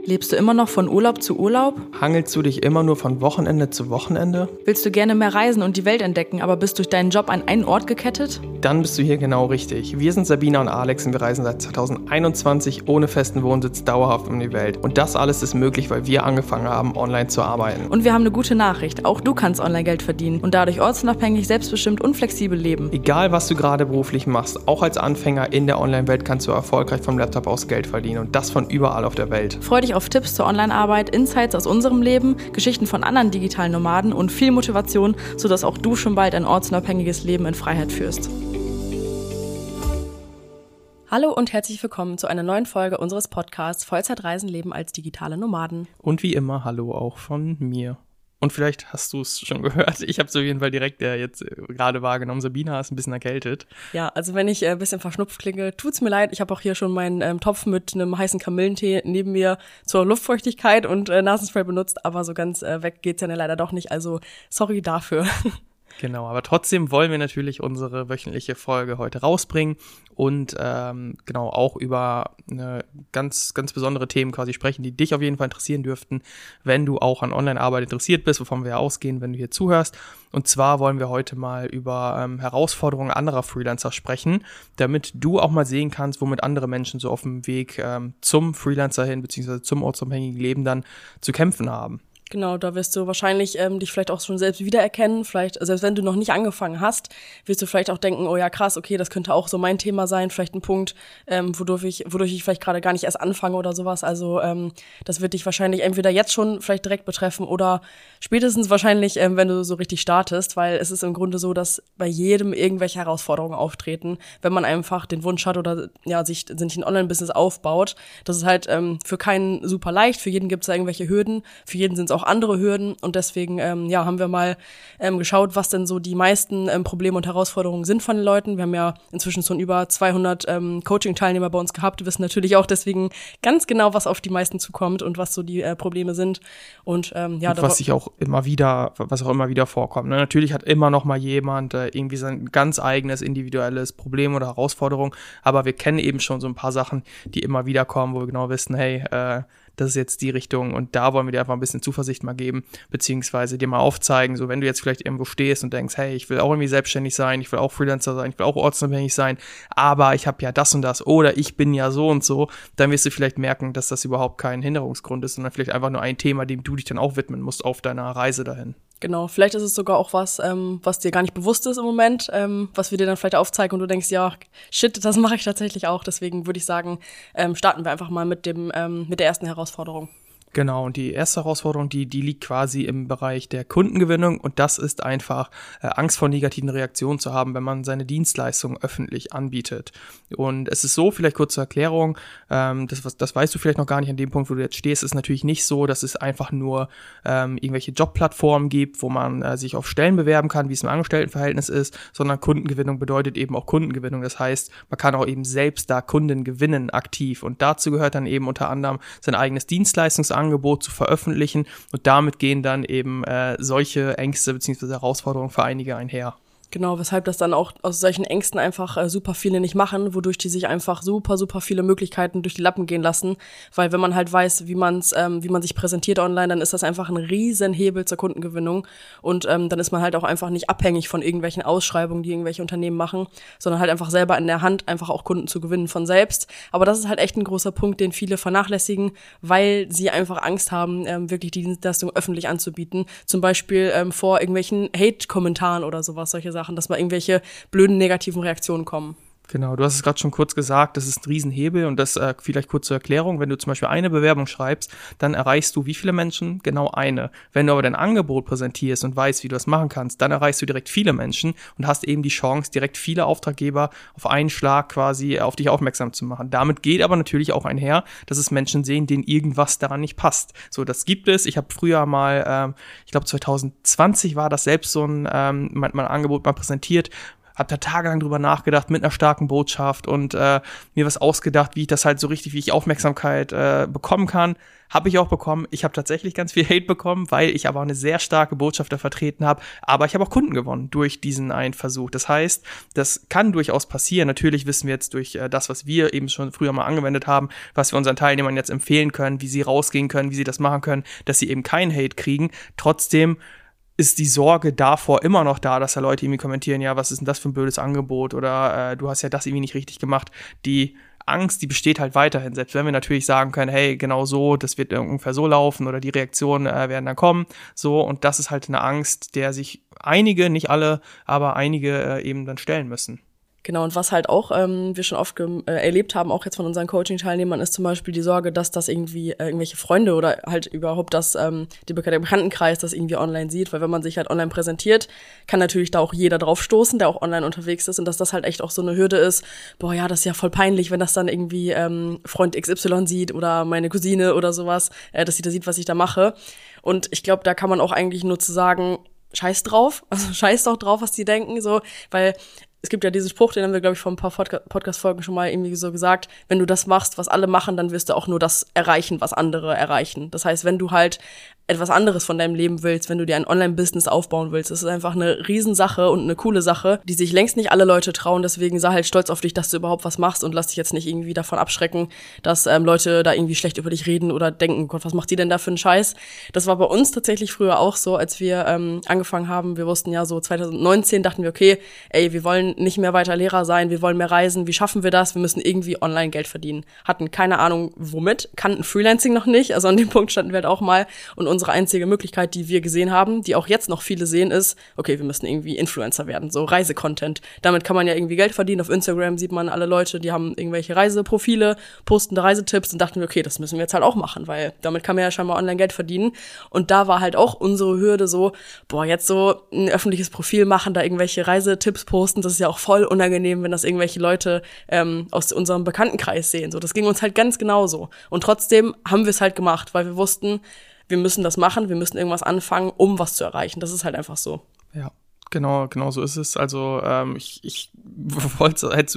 Lebst du immer noch von Urlaub zu Urlaub? Hangelst du dich immer nur von Wochenende zu Wochenende? Willst du gerne mehr reisen und die Welt entdecken, aber bist durch deinen Job an einen Ort gekettet? Dann bist du hier genau richtig. Wir sind Sabina und Alex und wir reisen seit 2021 ohne festen Wohnsitz dauerhaft um die Welt. Und das alles ist möglich, weil wir angefangen haben, online zu arbeiten. Und wir haben eine gute Nachricht. Auch du kannst online Geld verdienen und dadurch ortsunabhängig, selbstbestimmt und flexibel leben. Egal, was du gerade beruflich machst, auch als Anfänger in der Online-Welt kannst du erfolgreich vom Laptop aus Geld verdienen. Und das von überall auf der Welt. Freu dich auf Tipps zur Online-Arbeit, Insights aus unserem Leben, Geschichten von anderen digitalen Nomaden und viel Motivation, sodass auch du schon bald ein ortsunabhängiges Leben in Freiheit führst. Hallo und herzlich willkommen zu einer neuen Folge unseres Podcasts Vollzeitreisen leben als digitale Nomaden. Und wie immer, hallo auch von mir. Und vielleicht hast du es schon gehört, ich habe es auf jeden Fall direkt jetzt gerade wahrgenommen. Sabina ist ein bisschen erkältet. Ja, also wenn ich ein bisschen verschnupft klinge, tut's mir leid. Ich habe auch hier schon meinen Topf mit einem heißen Kamillentee neben mir zur Luftfeuchtigkeit und Nasenspray benutzt, aber so ganz weg geht's ja leider doch nicht, also sorry dafür. Genau, aber trotzdem wollen wir natürlich unsere wöchentliche Folge heute rausbringen und genau auch über ganz besondere Themen quasi sprechen, die dich auf jeden Fall interessieren dürften, wenn du auch an Online-Arbeit interessiert bist, wovon wir ja ausgehen, wenn du hier zuhörst. Und zwar wollen wir heute mal über Herausforderungen anderer Freelancer sprechen, damit du auch mal sehen kannst, womit andere Menschen so auf dem Weg zum Freelancer hin, beziehungsweise zum ortsunabhängigen Leben dann zu kämpfen haben. Genau, da wirst du wahrscheinlich dich vielleicht auch schon selbst wiedererkennen. Vielleicht, selbst wenn du noch nicht angefangen hast, wirst du vielleicht auch denken, oh ja krass, okay, das könnte auch so mein Thema sein. Vielleicht ein Punkt, wodurch ich vielleicht gerade gar nicht erst anfange oder sowas. Also das wird dich wahrscheinlich entweder jetzt schon vielleicht direkt betreffen oder spätestens wahrscheinlich, wenn du so richtig startest. Weil es ist im Grunde so, dass bei jedem irgendwelche Herausforderungen auftreten, wenn man einfach den Wunsch hat oder ja sich ein Online-Business aufbaut. Das ist halt für keinen super leicht. Für jeden gibt es da irgendwelche Hürden. Für jeden sind es auch andere Hürden und deswegen haben wir mal geschaut, was denn so die meisten Probleme und Herausforderungen sind von den Leuten. Wir haben ja inzwischen schon über 200 Coaching-Teilnehmer bei uns gehabt. Wir wissen natürlich auch deswegen ganz genau, was auf die meisten zukommt und was so die Probleme sind. Und was auch immer wieder vorkommt. Ne? Natürlich hat immer noch mal jemand irgendwie sein ganz eigenes individuelles Problem oder Herausforderung, aber wir kennen eben schon so ein paar Sachen, die immer wieder kommen, wo wir genau wissen, hey, das ist jetzt die Richtung und da wollen wir dir einfach ein bisschen Zuversicht mal geben, beziehungsweise dir mal aufzeigen, so wenn du jetzt vielleicht irgendwo stehst und denkst, hey, ich will auch irgendwie selbstständig sein, ich will auch Freelancer sein, ich will auch ortsunabhängig sein, aber ich habe ja das und das oder ich bin ja so und so, dann wirst du vielleicht merken, dass das überhaupt kein Hinderungsgrund ist, sondern vielleicht einfach nur ein Thema, dem du dich dann auch widmen musst auf deiner Reise dahin. Genau, vielleicht ist es sogar auch was, was dir gar nicht bewusst ist im Moment, was wir dir dann vielleicht aufzeigen und du denkst, ja, shit, das mache ich tatsächlich auch. Deswegen würde ich sagen, starten wir einfach mal mit der ersten Herausforderung. Genau, und die erste Herausforderung, die liegt quasi im Bereich der Kundengewinnung und das ist einfach Angst vor negativen Reaktionen zu haben, wenn man seine Dienstleistung öffentlich anbietet. Und es ist so, vielleicht kurz zur Erklärung, das weißt du vielleicht noch gar nicht an dem Punkt, wo du jetzt stehst, ist natürlich nicht so, dass es einfach nur irgendwelche Jobplattformen gibt, wo man sich auf Stellen bewerben kann, wie es im Angestelltenverhältnis ist, sondern Kundengewinnung bedeutet eben auch Kundengewinnung. Das heißt, man kann auch eben selbst da Kunden gewinnen aktiv und dazu gehört dann eben unter anderem sein eigenes Dienstleistungsangebot zu veröffentlichen und damit gehen dann eben solche Ängste bzw. Herausforderungen für einige einher. Genau, weshalb das dann auch aus solchen Ängsten einfach super viele nicht machen, wodurch die sich einfach super viele Möglichkeiten durch die Lappen gehen lassen, weil wenn man halt weiß, wie man sich präsentiert online, dann ist das einfach ein riesen Hebel zur Kundengewinnung und dann ist man halt auch einfach nicht abhängig von irgendwelchen Ausschreibungen, die irgendwelche Unternehmen machen, sondern halt einfach selber in der Hand einfach auch Kunden zu gewinnen von selbst. Aber das ist halt echt ein großer Punkt, den viele vernachlässigen, weil sie einfach Angst haben, wirklich die Dienstleistung öffentlich anzubieten, zum Beispiel vor irgendwelchen Hate-Kommentaren oder sowas, solche Sachen, dass mal irgendwelche blöden negativen Reaktionen kommen. Genau, du hast es gerade schon kurz gesagt, das ist ein Riesenhebel und das vielleicht kurz zur Erklärung, wenn du zum Beispiel eine Bewerbung schreibst, dann erreichst du wie viele Menschen? Genau eine. Wenn du aber dein Angebot präsentierst und weißt, wie du das machen kannst, dann erreichst du direkt viele Menschen und hast eben die Chance, direkt viele Auftraggeber auf einen Schlag quasi auf dich aufmerksam zu machen. Damit geht aber natürlich auch einher, dass es Menschen sehen, denen irgendwas daran nicht passt. So, das gibt es. Ich habe früher mal, ich glaube 2020 war das selbst so mein Angebot mal präsentiert, habe da tagelang drüber nachgedacht mit einer starken Botschaft und mir was ausgedacht, wie ich das halt so richtig, wie ich Aufmerksamkeit bekommen kann. Habe ich auch bekommen. Ich habe tatsächlich ganz viel Hate bekommen, weil ich aber auch eine sehr starke Botschaft da vertreten habe. Aber ich habe auch Kunden gewonnen durch diesen einen Versuch. Das heißt, das kann durchaus passieren. Natürlich wissen wir jetzt durch das, was wir eben schon früher mal angewendet haben, was wir unseren Teilnehmern jetzt empfehlen können, wie sie rausgehen können, wie sie das machen können, dass sie eben keinen Hate kriegen. Trotzdem ist die Sorge davor immer noch da, dass da Leute irgendwie kommentieren, ja, was ist denn das für ein blödes Angebot oder du hast ja das irgendwie nicht richtig gemacht. Die Angst, die besteht halt weiterhin, selbst wenn wir natürlich sagen können, hey, genau so, das wird ungefähr so laufen oder die Reaktionen werden dann kommen, so, und das ist halt eine Angst, der sich einige, nicht alle, aber einige eben dann stellen müssen. Genau, und was halt auch wir schon oft erlebt haben, auch jetzt von unseren Coaching-Teilnehmern, ist zum Beispiel die Sorge, dass das irgendwie irgendwelche Freunde oder halt überhaupt der Bekanntenkreis das irgendwie online sieht, weil wenn man sich halt online präsentiert, kann natürlich da auch jeder drauf stoßen, der auch online unterwegs ist, und dass das halt echt auch so eine Hürde ist, boah, ja, das ist ja voll peinlich, wenn das dann irgendwie Freund XY sieht oder meine Cousine oder sowas, dass sie da sieht, was ich da mache. Und ich glaube, da kann man auch eigentlich nur zu sagen, scheiß drauf, also scheiß doch drauf, was die denken, so, weil es gibt ja diesen Spruch, den haben wir, glaube ich, vor ein paar Podcast-Folgen schon mal irgendwie so gesagt, wenn du das machst, was alle machen, dann wirst du auch nur das erreichen, was andere erreichen. Das heißt, wenn du halt etwas anderes von deinem Leben willst, wenn du dir ein Online-Business aufbauen willst, das ist einfach eine Riesensache und eine coole Sache, die sich längst nicht alle Leute trauen. Deswegen sei halt stolz auf dich, dass du überhaupt was machst, und lass dich jetzt nicht irgendwie davon abschrecken, dass Leute da irgendwie schlecht über dich reden oder denken, Gott, was macht die denn da für einen Scheiß? Das war bei uns tatsächlich früher auch so, als wir angefangen haben. Wir wussten ja so 2019, dachten wir, okay, ey, wir wollen nicht mehr weiter Lehrer sein, wir wollen mehr reisen, wie schaffen wir das? Wir müssen irgendwie online Geld verdienen. Hatten keine Ahnung womit, kannten Freelancing noch nicht, also an dem Punkt standen wir halt auch mal, und unsere einzige Möglichkeit, die wir gesehen haben, die auch jetzt noch viele sehen, ist, okay, wir müssen irgendwie Influencer werden, so Reisecontent. Damit kann man ja irgendwie Geld verdienen. Auf Instagram sieht man alle Leute, die haben irgendwelche Reiseprofile, posten da Reisetipps, und dachten wir, okay, das müssen wir jetzt halt auch machen, weil damit kann man ja scheinbar online Geld verdienen. Und da war halt auch unsere Hürde so, boah, jetzt so ein öffentliches Profil machen, da irgendwelche Reisetipps posten, das ist ja auch voll unangenehm, wenn das irgendwelche Leute aus unserem Bekanntenkreis sehen. So, das ging uns halt ganz genauso. Und trotzdem haben wir es halt gemacht, weil wir wussten, wir müssen das machen, wir müssen irgendwas anfangen, um was zu erreichen. Das ist halt einfach so. Ja, genau so ist es. Also ich wollte, hättest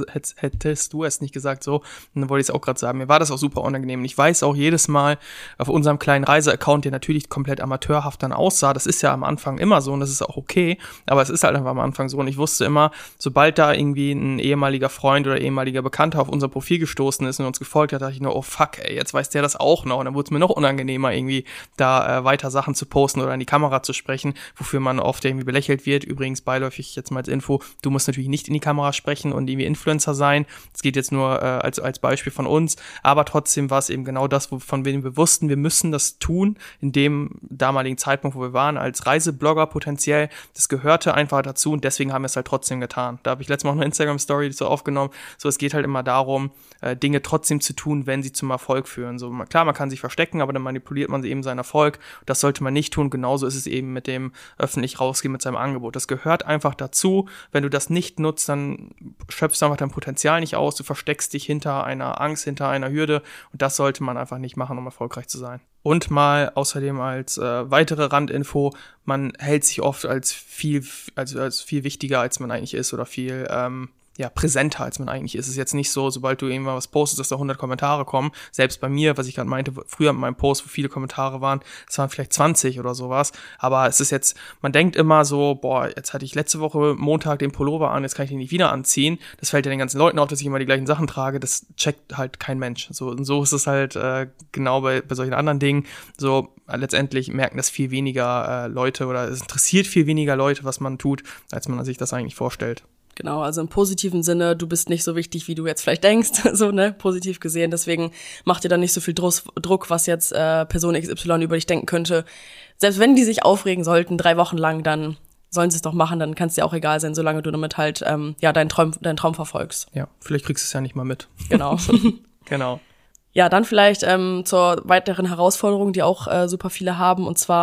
du es nicht gesagt so, dann wollte ich es auch gerade sagen. Mir war das auch super unangenehm. Und ich weiß auch jedes Mal auf unserem kleinen Reiseaccount, der natürlich komplett amateurhaft dann aussah, das ist ja am Anfang immer so und das ist auch okay, aber es ist halt einfach am Anfang so. Und ich wusste immer, sobald da irgendwie ein ehemaliger Freund oder ehemaliger Bekannter auf unser Profil gestoßen ist und uns gefolgt hat, dachte ich nur, oh fuck, ey, jetzt weiß der das auch noch. Und dann wurde es mir noch unangenehmer, irgendwie da weiter Sachen zu posten oder in die Kamera zu sprechen, wofür man oft irgendwie belächelt wird. Übrigens beiläufig jetzt mal als Info, du musst natürlich nicht in die Kamera sprechen und irgendwie Influencer sein. Das geht jetzt nur als Beispiel von uns, aber trotzdem war es eben genau das, von dem wir wussten, wir müssen das tun, in dem damaligen Zeitpunkt, wo wir waren, als Reiseblogger potenziell. Das gehörte einfach dazu und deswegen haben wir es halt trotzdem getan. Da habe ich letztes Mal auch eine Instagram-Story so aufgenommen. So, es geht halt immer darum, Dinge trotzdem zu tun, wenn sie zum Erfolg führen. So, klar, man kann sich verstecken, aber dann manipuliert man eben seinen Erfolg. Das sollte man nicht tun. Genauso ist es eben mit dem öffentlich rausgehen mit seinem Angebot. Das gehört einfach dazu. Wenn du das nicht nutzt, dann schöpfst du einfach dein Potenzial nicht aus. Du versteckst dich hinter einer Angst, hinter einer Hürde. Und das sollte man einfach nicht machen, um erfolgreich zu sein. Und mal außerdem als weitere Randinfo, man hält sich oft als viel wichtiger, als man eigentlich ist oder viel präsenter, als man eigentlich ist. Es ist jetzt nicht so, sobald du irgendwann was postest, dass da 100 Kommentare kommen. Selbst bei mir, was ich gerade meinte, früher mit meinem Post, wo viele Kommentare waren, es waren vielleicht 20 oder sowas. Aber es ist jetzt, man denkt immer so, boah, jetzt hatte ich letzte Woche Montag den Pullover an, jetzt kann ich den nicht wieder anziehen. Das fällt ja den ganzen Leuten auf, dass ich immer die gleichen Sachen trage. Das checkt halt kein Mensch. So ist es halt genau bei solchen anderen Dingen. So, letztendlich merken das viel weniger Leute oder es interessiert viel weniger Leute, was man tut, als man sich das eigentlich vorstellt. Genau, also im positiven Sinne, du bist nicht so wichtig, wie du jetzt vielleicht denkst, so, ne, positiv gesehen. Deswegen mach dir dann nicht so viel Druck, was jetzt Person XY über dich denken könnte. Selbst wenn die sich aufregen sollten, 3 Wochen lang, dann sollen sie es doch machen, dann kann es dir auch egal sein, solange du damit halt deinen Traum verfolgst. Ja, vielleicht kriegst du es ja nicht mal mit. Genau. Genau. Ja, dann vielleicht zur weiteren Herausforderung, die auch super viele haben, und zwar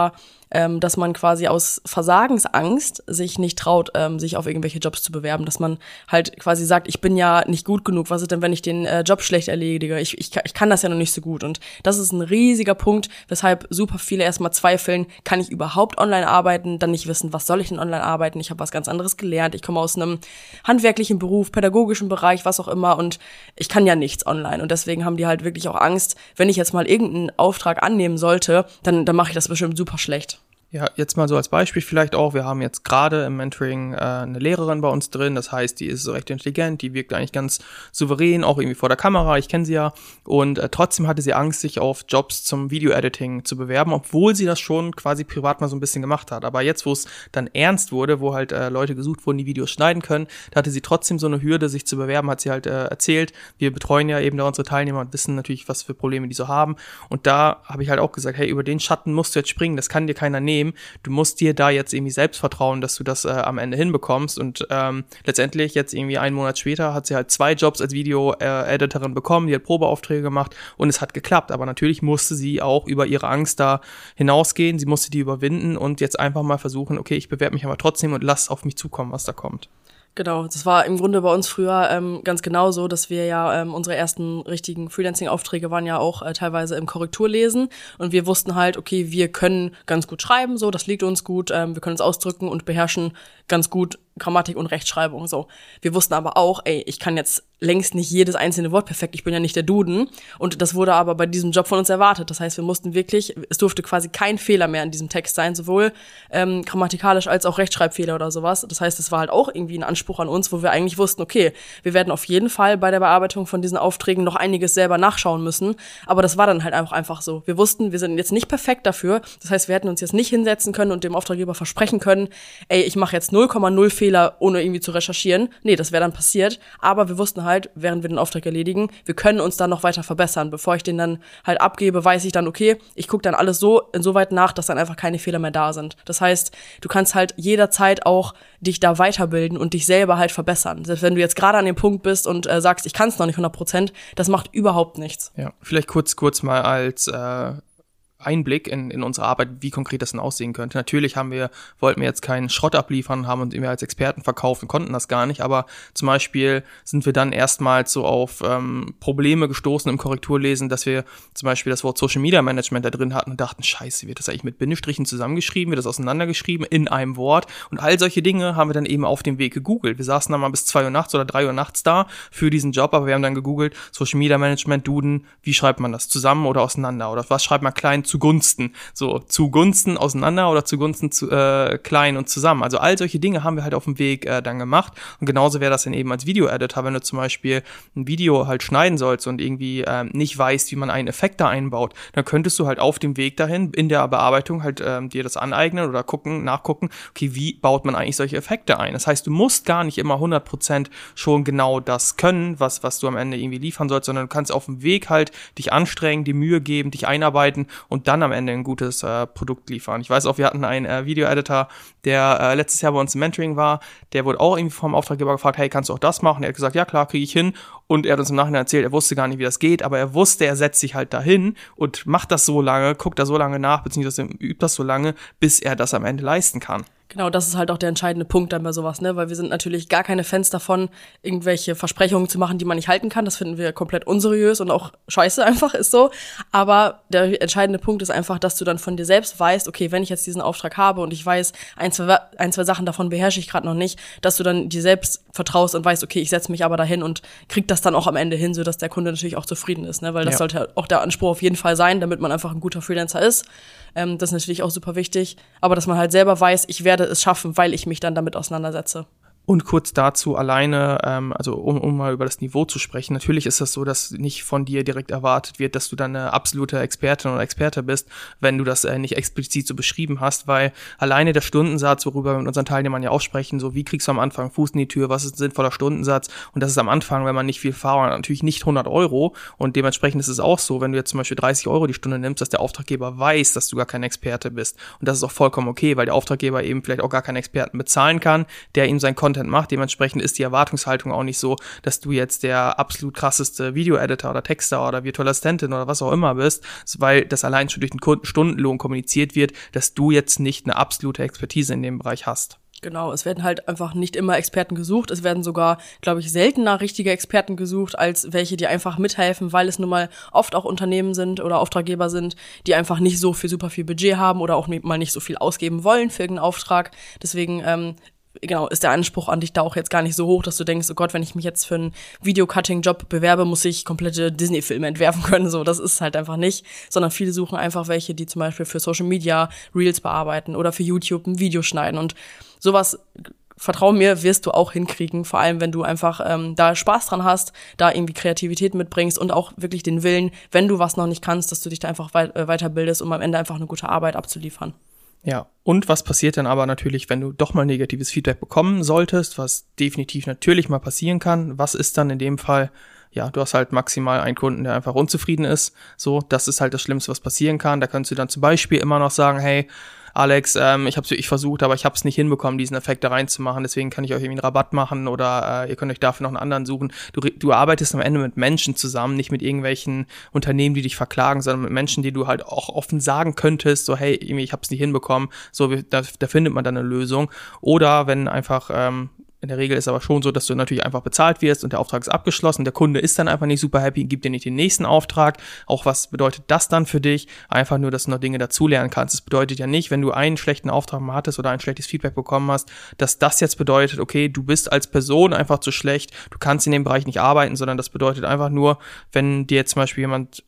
dass man quasi aus Versagensangst sich nicht traut, sich auf irgendwelche Jobs zu bewerben, dass man halt quasi sagt, ich bin ja nicht gut genug, was ist denn, wenn ich den Job schlecht erledige, ich kann das ja noch nicht so gut, und das ist ein riesiger Punkt, weshalb super viele erstmal zweifeln, kann ich überhaupt online arbeiten, dann nicht wissen, was soll ich denn online arbeiten, ich habe was ganz anderes gelernt, ich komme aus einem handwerklichen Beruf, pädagogischen Bereich, was auch immer, und ich kann ja nichts online, und deswegen haben die halt wirklich auch Angst, wenn ich jetzt mal irgendeinen Auftrag annehmen sollte, dann mache ich das bestimmt super schlecht. Ja, jetzt mal so als Beispiel vielleicht auch, wir haben jetzt gerade im Mentoring eine Lehrerin bei uns drin, das heißt, die ist so recht intelligent, die wirkt eigentlich ganz souverän, auch irgendwie vor der Kamera, ich kenne sie ja, und trotzdem hatte sie Angst, sich auf Jobs zum Video-Editing zu bewerben, obwohl sie das schon quasi privat mal so ein bisschen gemacht hat. Aber jetzt, wo es dann ernst wurde, wo halt Leute gesucht wurden, die Videos schneiden können, da hatte sie trotzdem so eine Hürde, sich zu bewerben, hat sie halt erzählt. Wir betreuen ja eben da unsere Teilnehmer und wissen natürlich, was für Probleme die so haben, und da habe ich halt auch gesagt, hey, über den Schatten musst du jetzt springen, das kann dir keiner nehmen. Du musst dir da jetzt irgendwie selbst vertrauen, dass du das am Ende hinbekommst, und letztendlich jetzt irgendwie einen Monat später hat sie halt 2 Jobs als Video-Editorin bekommen, die hat Probeaufträge gemacht und es hat geklappt, aber natürlich musste sie auch über ihre Angst da hinausgehen, sie musste die überwinden und jetzt einfach mal versuchen, okay, ich bewerbe mich aber trotzdem und lass auf mich zukommen, was da kommt. Genau, das war im Grunde bei uns früher ganz genauso, dass wir ja unsere ersten richtigen Freelancing-Aufträge waren ja auch teilweise im Korrekturlesen, und wir wussten halt, okay, wir können ganz gut schreiben, so, das liegt uns gut, wir können uns ausdrücken und beherrschen ganz gut Grammatik und Rechtschreibung, so. Wir wussten aber auch, ich kann jetzt längst nicht jedes einzelne Wort perfekt, ich bin ja nicht der Duden, und das wurde aber bei diesem Job von uns erwartet. Das heißt, wir mussten wirklich, es durfte quasi kein Fehler mehr in diesem Text sein, sowohl grammatikalisch als auch Rechtschreibfehler oder sowas. Das heißt, es war halt auch irgendwie ein Anspruch an uns, wo wir eigentlich wussten, okay, wir werden auf jeden Fall bei der Bearbeitung von diesen Aufträgen noch einiges selber nachschauen müssen, aber das war dann halt einfach so. Wir wussten, wir sind jetzt nicht perfekt dafür, das heißt, wir hätten uns jetzt nicht hinsetzen können und dem Auftraggeber versprechen können, ich mache jetzt 0,0 Fehler, ohne irgendwie zu recherchieren. Nee, das wäre dann passiert, aber wir wussten halt, während wir den Auftrag erledigen, wir können uns dann noch weiter verbessern. Bevor ich den dann halt abgebe, weiß ich dann, okay, ich gucke dann alles so insoweit nach, dass dann einfach keine Fehler mehr da sind. Das heißt, du kannst halt jederzeit auch dich da weiterbilden und dich selber halt verbessern. Selbst wenn du jetzt gerade an dem Punkt bist und sagst, ich kann es noch nicht 100%, das macht überhaupt nichts. Ja, vielleicht kurz mal als Einblick in unsere Arbeit, wie konkret das denn aussehen könnte. Natürlich wollten wir jetzt keinen Schrott abliefern, haben uns immer als Experten verkauft und konnten das gar nicht, aber zum Beispiel sind wir dann erstmals so auf Probleme gestoßen im Korrekturlesen, dass wir zum Beispiel das Wort Social Media Management da drin hatten und dachten, scheiße, wird das eigentlich mit Bindestrichen zusammengeschrieben, wird das auseinandergeschrieben in einem Wort, und all solche Dinge haben wir dann eben auf dem Weg gegoogelt. Wir saßen dann mal bis 2 Uhr nachts oder 3 Uhr nachts da für diesen Job, aber wir haben dann gegoogelt, Social Media Management, Duden, wie schreibt man das, zusammen oder auseinander, oder was schreibt man klein zugunsten, so zugunsten auseinander oder zugunsten klein und zusammen. Also all solche Dinge haben wir halt auf dem Weg dann gemacht, und genauso wäre das dann eben als Video-Editor, wenn du zum Beispiel ein Video halt schneiden sollst und irgendwie nicht weißt, wie man einen Effekt da einbaut, dann könntest du halt auf dem Weg dahin in der Bearbeitung halt dir das aneignen oder nachgucken, okay, wie baut man eigentlich solche Effekte ein? Das heißt, du musst gar nicht immer 100% schon genau das können, was du am Ende irgendwie liefern sollst, sondern du kannst auf dem Weg halt dich anstrengen, dir Mühe geben, dich einarbeiten und dann am Ende ein gutes Produkt liefern. Ich weiß auch, wir hatten einen Video-Editor, der letztes Jahr bei uns im Mentoring war, der wurde auch irgendwie vom Auftraggeber gefragt, hey, kannst du auch das machen? Er hat gesagt, ja klar, kriege ich hin, und er hat uns im Nachhinein erzählt, er wusste gar nicht, wie das geht, aber er wusste, er setzt sich halt dahin und macht das so lange, guckt da so lange nach, beziehungsweise übt das so lange, bis er das am Ende leisten kann. Genau, das ist halt auch der entscheidende Punkt dann bei sowas, ne, weil wir sind natürlich gar keine Fans davon, irgendwelche Versprechungen zu machen, die man nicht halten kann. Das finden wir komplett unseriös und auch scheiße einfach, ist so. Aber der entscheidende Punkt ist einfach, dass du dann von dir selbst weißt, okay, wenn ich jetzt diesen Auftrag habe und ich weiß, ein, zwei Sachen davon beherrsche ich gerade noch nicht, dass du dann dir selbst vertraust und weißt, okay, ich setze mich aber dahin und krieg das dann auch am Ende hin, sodass der Kunde natürlich auch zufrieden ist, ne, weil das sollte auch der Anspruch auf jeden Fall sein, damit man einfach ein guter Freelancer ist. Das ist natürlich auch super wichtig, aber dass man halt selber weiß, ich werde es schaffen, weil ich mich dann damit auseinandersetze. Und kurz dazu alleine, also um mal über das Niveau zu sprechen, natürlich ist das so, dass nicht von dir direkt erwartet wird, dass du dann eine absolute Expertin oder Experte bist, wenn du das nicht explizit so beschrieben hast, weil alleine der Stundensatz, worüber wir mit unseren Teilnehmern ja auch sprechen, so wie kriegst du am Anfang Fuß in die Tür, was ist ein sinnvoller Stundensatz, und das ist am Anfang, wenn man nicht viel Erfahrung hat, natürlich nicht 100 Euro, und dementsprechend ist es auch so, wenn du jetzt zum Beispiel 30 Euro die Stunde nimmst, dass der Auftraggeber weiß, dass du gar kein Experte bist, und das ist auch vollkommen okay, weil der Auftraggeber eben vielleicht auch gar keinen Experten bezahlen kann, der ihm sein Content Content macht. Dementsprechend ist die Erwartungshaltung auch nicht so, dass du jetzt der absolut krasseste Video-Editor oder Texter oder virtuelle Assistentin oder was auch immer bist, weil das allein schon durch den Stundenlohn kommuniziert wird, dass du jetzt nicht eine absolute Expertise in dem Bereich hast. Genau, es werden halt einfach nicht immer Experten gesucht. Es werden sogar, glaube ich, seltener richtige Experten gesucht, als welche, die einfach mithelfen, weil es nun mal oft auch Unternehmen sind oder Auftraggeber sind, die einfach nicht so viel super viel Budget haben oder auch mal nicht so viel ausgeben wollen für irgendeinen Auftrag. Deswegen genau, ist der Anspruch an dich da auch jetzt gar nicht so hoch, dass du denkst, oh Gott, wenn ich mich jetzt für einen Video-Cutting-Job bewerbe, muss ich komplette Disney-Filme entwerfen können. So, das ist halt einfach nicht, sondern viele suchen einfach welche, die zum Beispiel für Social Media Reels bearbeiten oder für YouTube ein Video schneiden und sowas. Vertrau mir, wirst du auch hinkriegen, vor allem wenn du einfach da Spaß dran hast, da irgendwie Kreativität mitbringst und auch wirklich den Willen, wenn du was noch nicht kannst, dass du dich da einfach weiterbildest, um am Ende einfach eine gute Arbeit abzuliefern. Ja, und was passiert dann aber natürlich, wenn du doch mal negatives Feedback bekommen solltest, was definitiv natürlich mal passieren kann? Was ist dann in dem Fall? Ja, du hast halt maximal einen Kunden, der einfach unzufrieden ist. So, das ist halt das Schlimmste, was passieren kann. Da kannst du dann zum Beispiel immer noch sagen, hey, Alex, ich habe es wirklich versucht, aber ich habe es nicht hinbekommen, diesen Effekt da reinzumachen. Deswegen kann ich euch irgendwie einen Rabatt machen oder ihr könnt euch dafür noch einen anderen suchen. Du arbeitest am Ende mit Menschen zusammen, nicht mit irgendwelchen Unternehmen, die dich verklagen, sondern mit Menschen, die du halt auch offen sagen könntest, so hey, irgendwie, ich habe es nicht hinbekommen. So, da findet man dann eine Lösung. Oder wenn einfach in der Regel ist aber schon so, dass du natürlich einfach bezahlt wirst und der Auftrag ist abgeschlossen. Der Kunde ist dann einfach nicht super happy, gibt dir nicht den nächsten Auftrag. Auch was bedeutet das dann für dich? Einfach nur, dass du noch Dinge dazulernen kannst. Das bedeutet ja nicht, wenn du einen schlechten Auftrag mal hattest oder ein schlechtes Feedback bekommen hast, dass das jetzt bedeutet, okay, du bist als Person einfach zu schlecht, du kannst in dem Bereich nicht arbeiten, sondern das bedeutet einfach nur, wenn dir jetzt zum Beispiel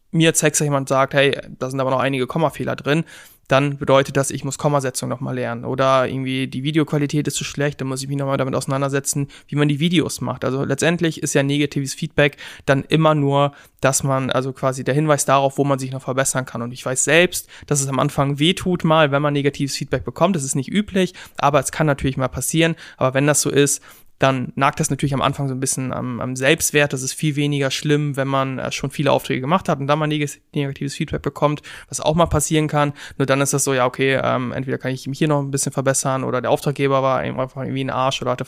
jemand sagt, hey, da sind aber noch einige Kommafehler drin, dann bedeutet das, ich muss Kommasetzung nochmal lernen. Oder irgendwie die Videoqualität ist zu schlecht, dann muss ich mich nochmal damit auseinandersetzen, wie man die Videos macht. Also letztendlich ist ja negatives Feedback dann immer nur, dass man, also quasi der Hinweis darauf, wo man sich noch verbessern kann. Und ich weiß selbst, dass es am Anfang wehtut mal, wenn man negatives Feedback bekommt. Das ist nicht üblich, aber es kann natürlich mal passieren. Aber wenn das so ist, dann nagt das natürlich am Anfang so ein bisschen am Selbstwert. Das ist viel weniger schlimm, wenn man schon viele Aufträge gemacht hat und dann mal negatives Feedback bekommt, was auch mal passieren kann. Nur dann ist das so, ja okay, entweder kann ich mich hier noch ein bisschen verbessern oder der Auftraggeber war einfach irgendwie ein Arsch oder hatte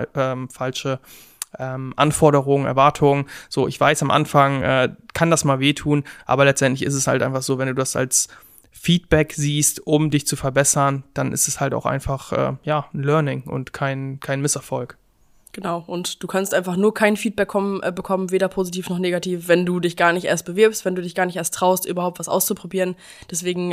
falsche Anforderungen, Erwartungen. So, ich weiß, am Anfang kann das mal wehtun, aber letztendlich ist es halt einfach so, wenn du das als Feedback siehst, um dich zu verbessern, dann ist es halt auch einfach ein Learning und kein Misserfolg. Genau, und du kannst einfach nur kein Feedback bekommen, weder positiv noch negativ, wenn du dich gar nicht erst bewirbst, wenn du dich gar nicht erst traust, überhaupt was auszuprobieren. Deswegen,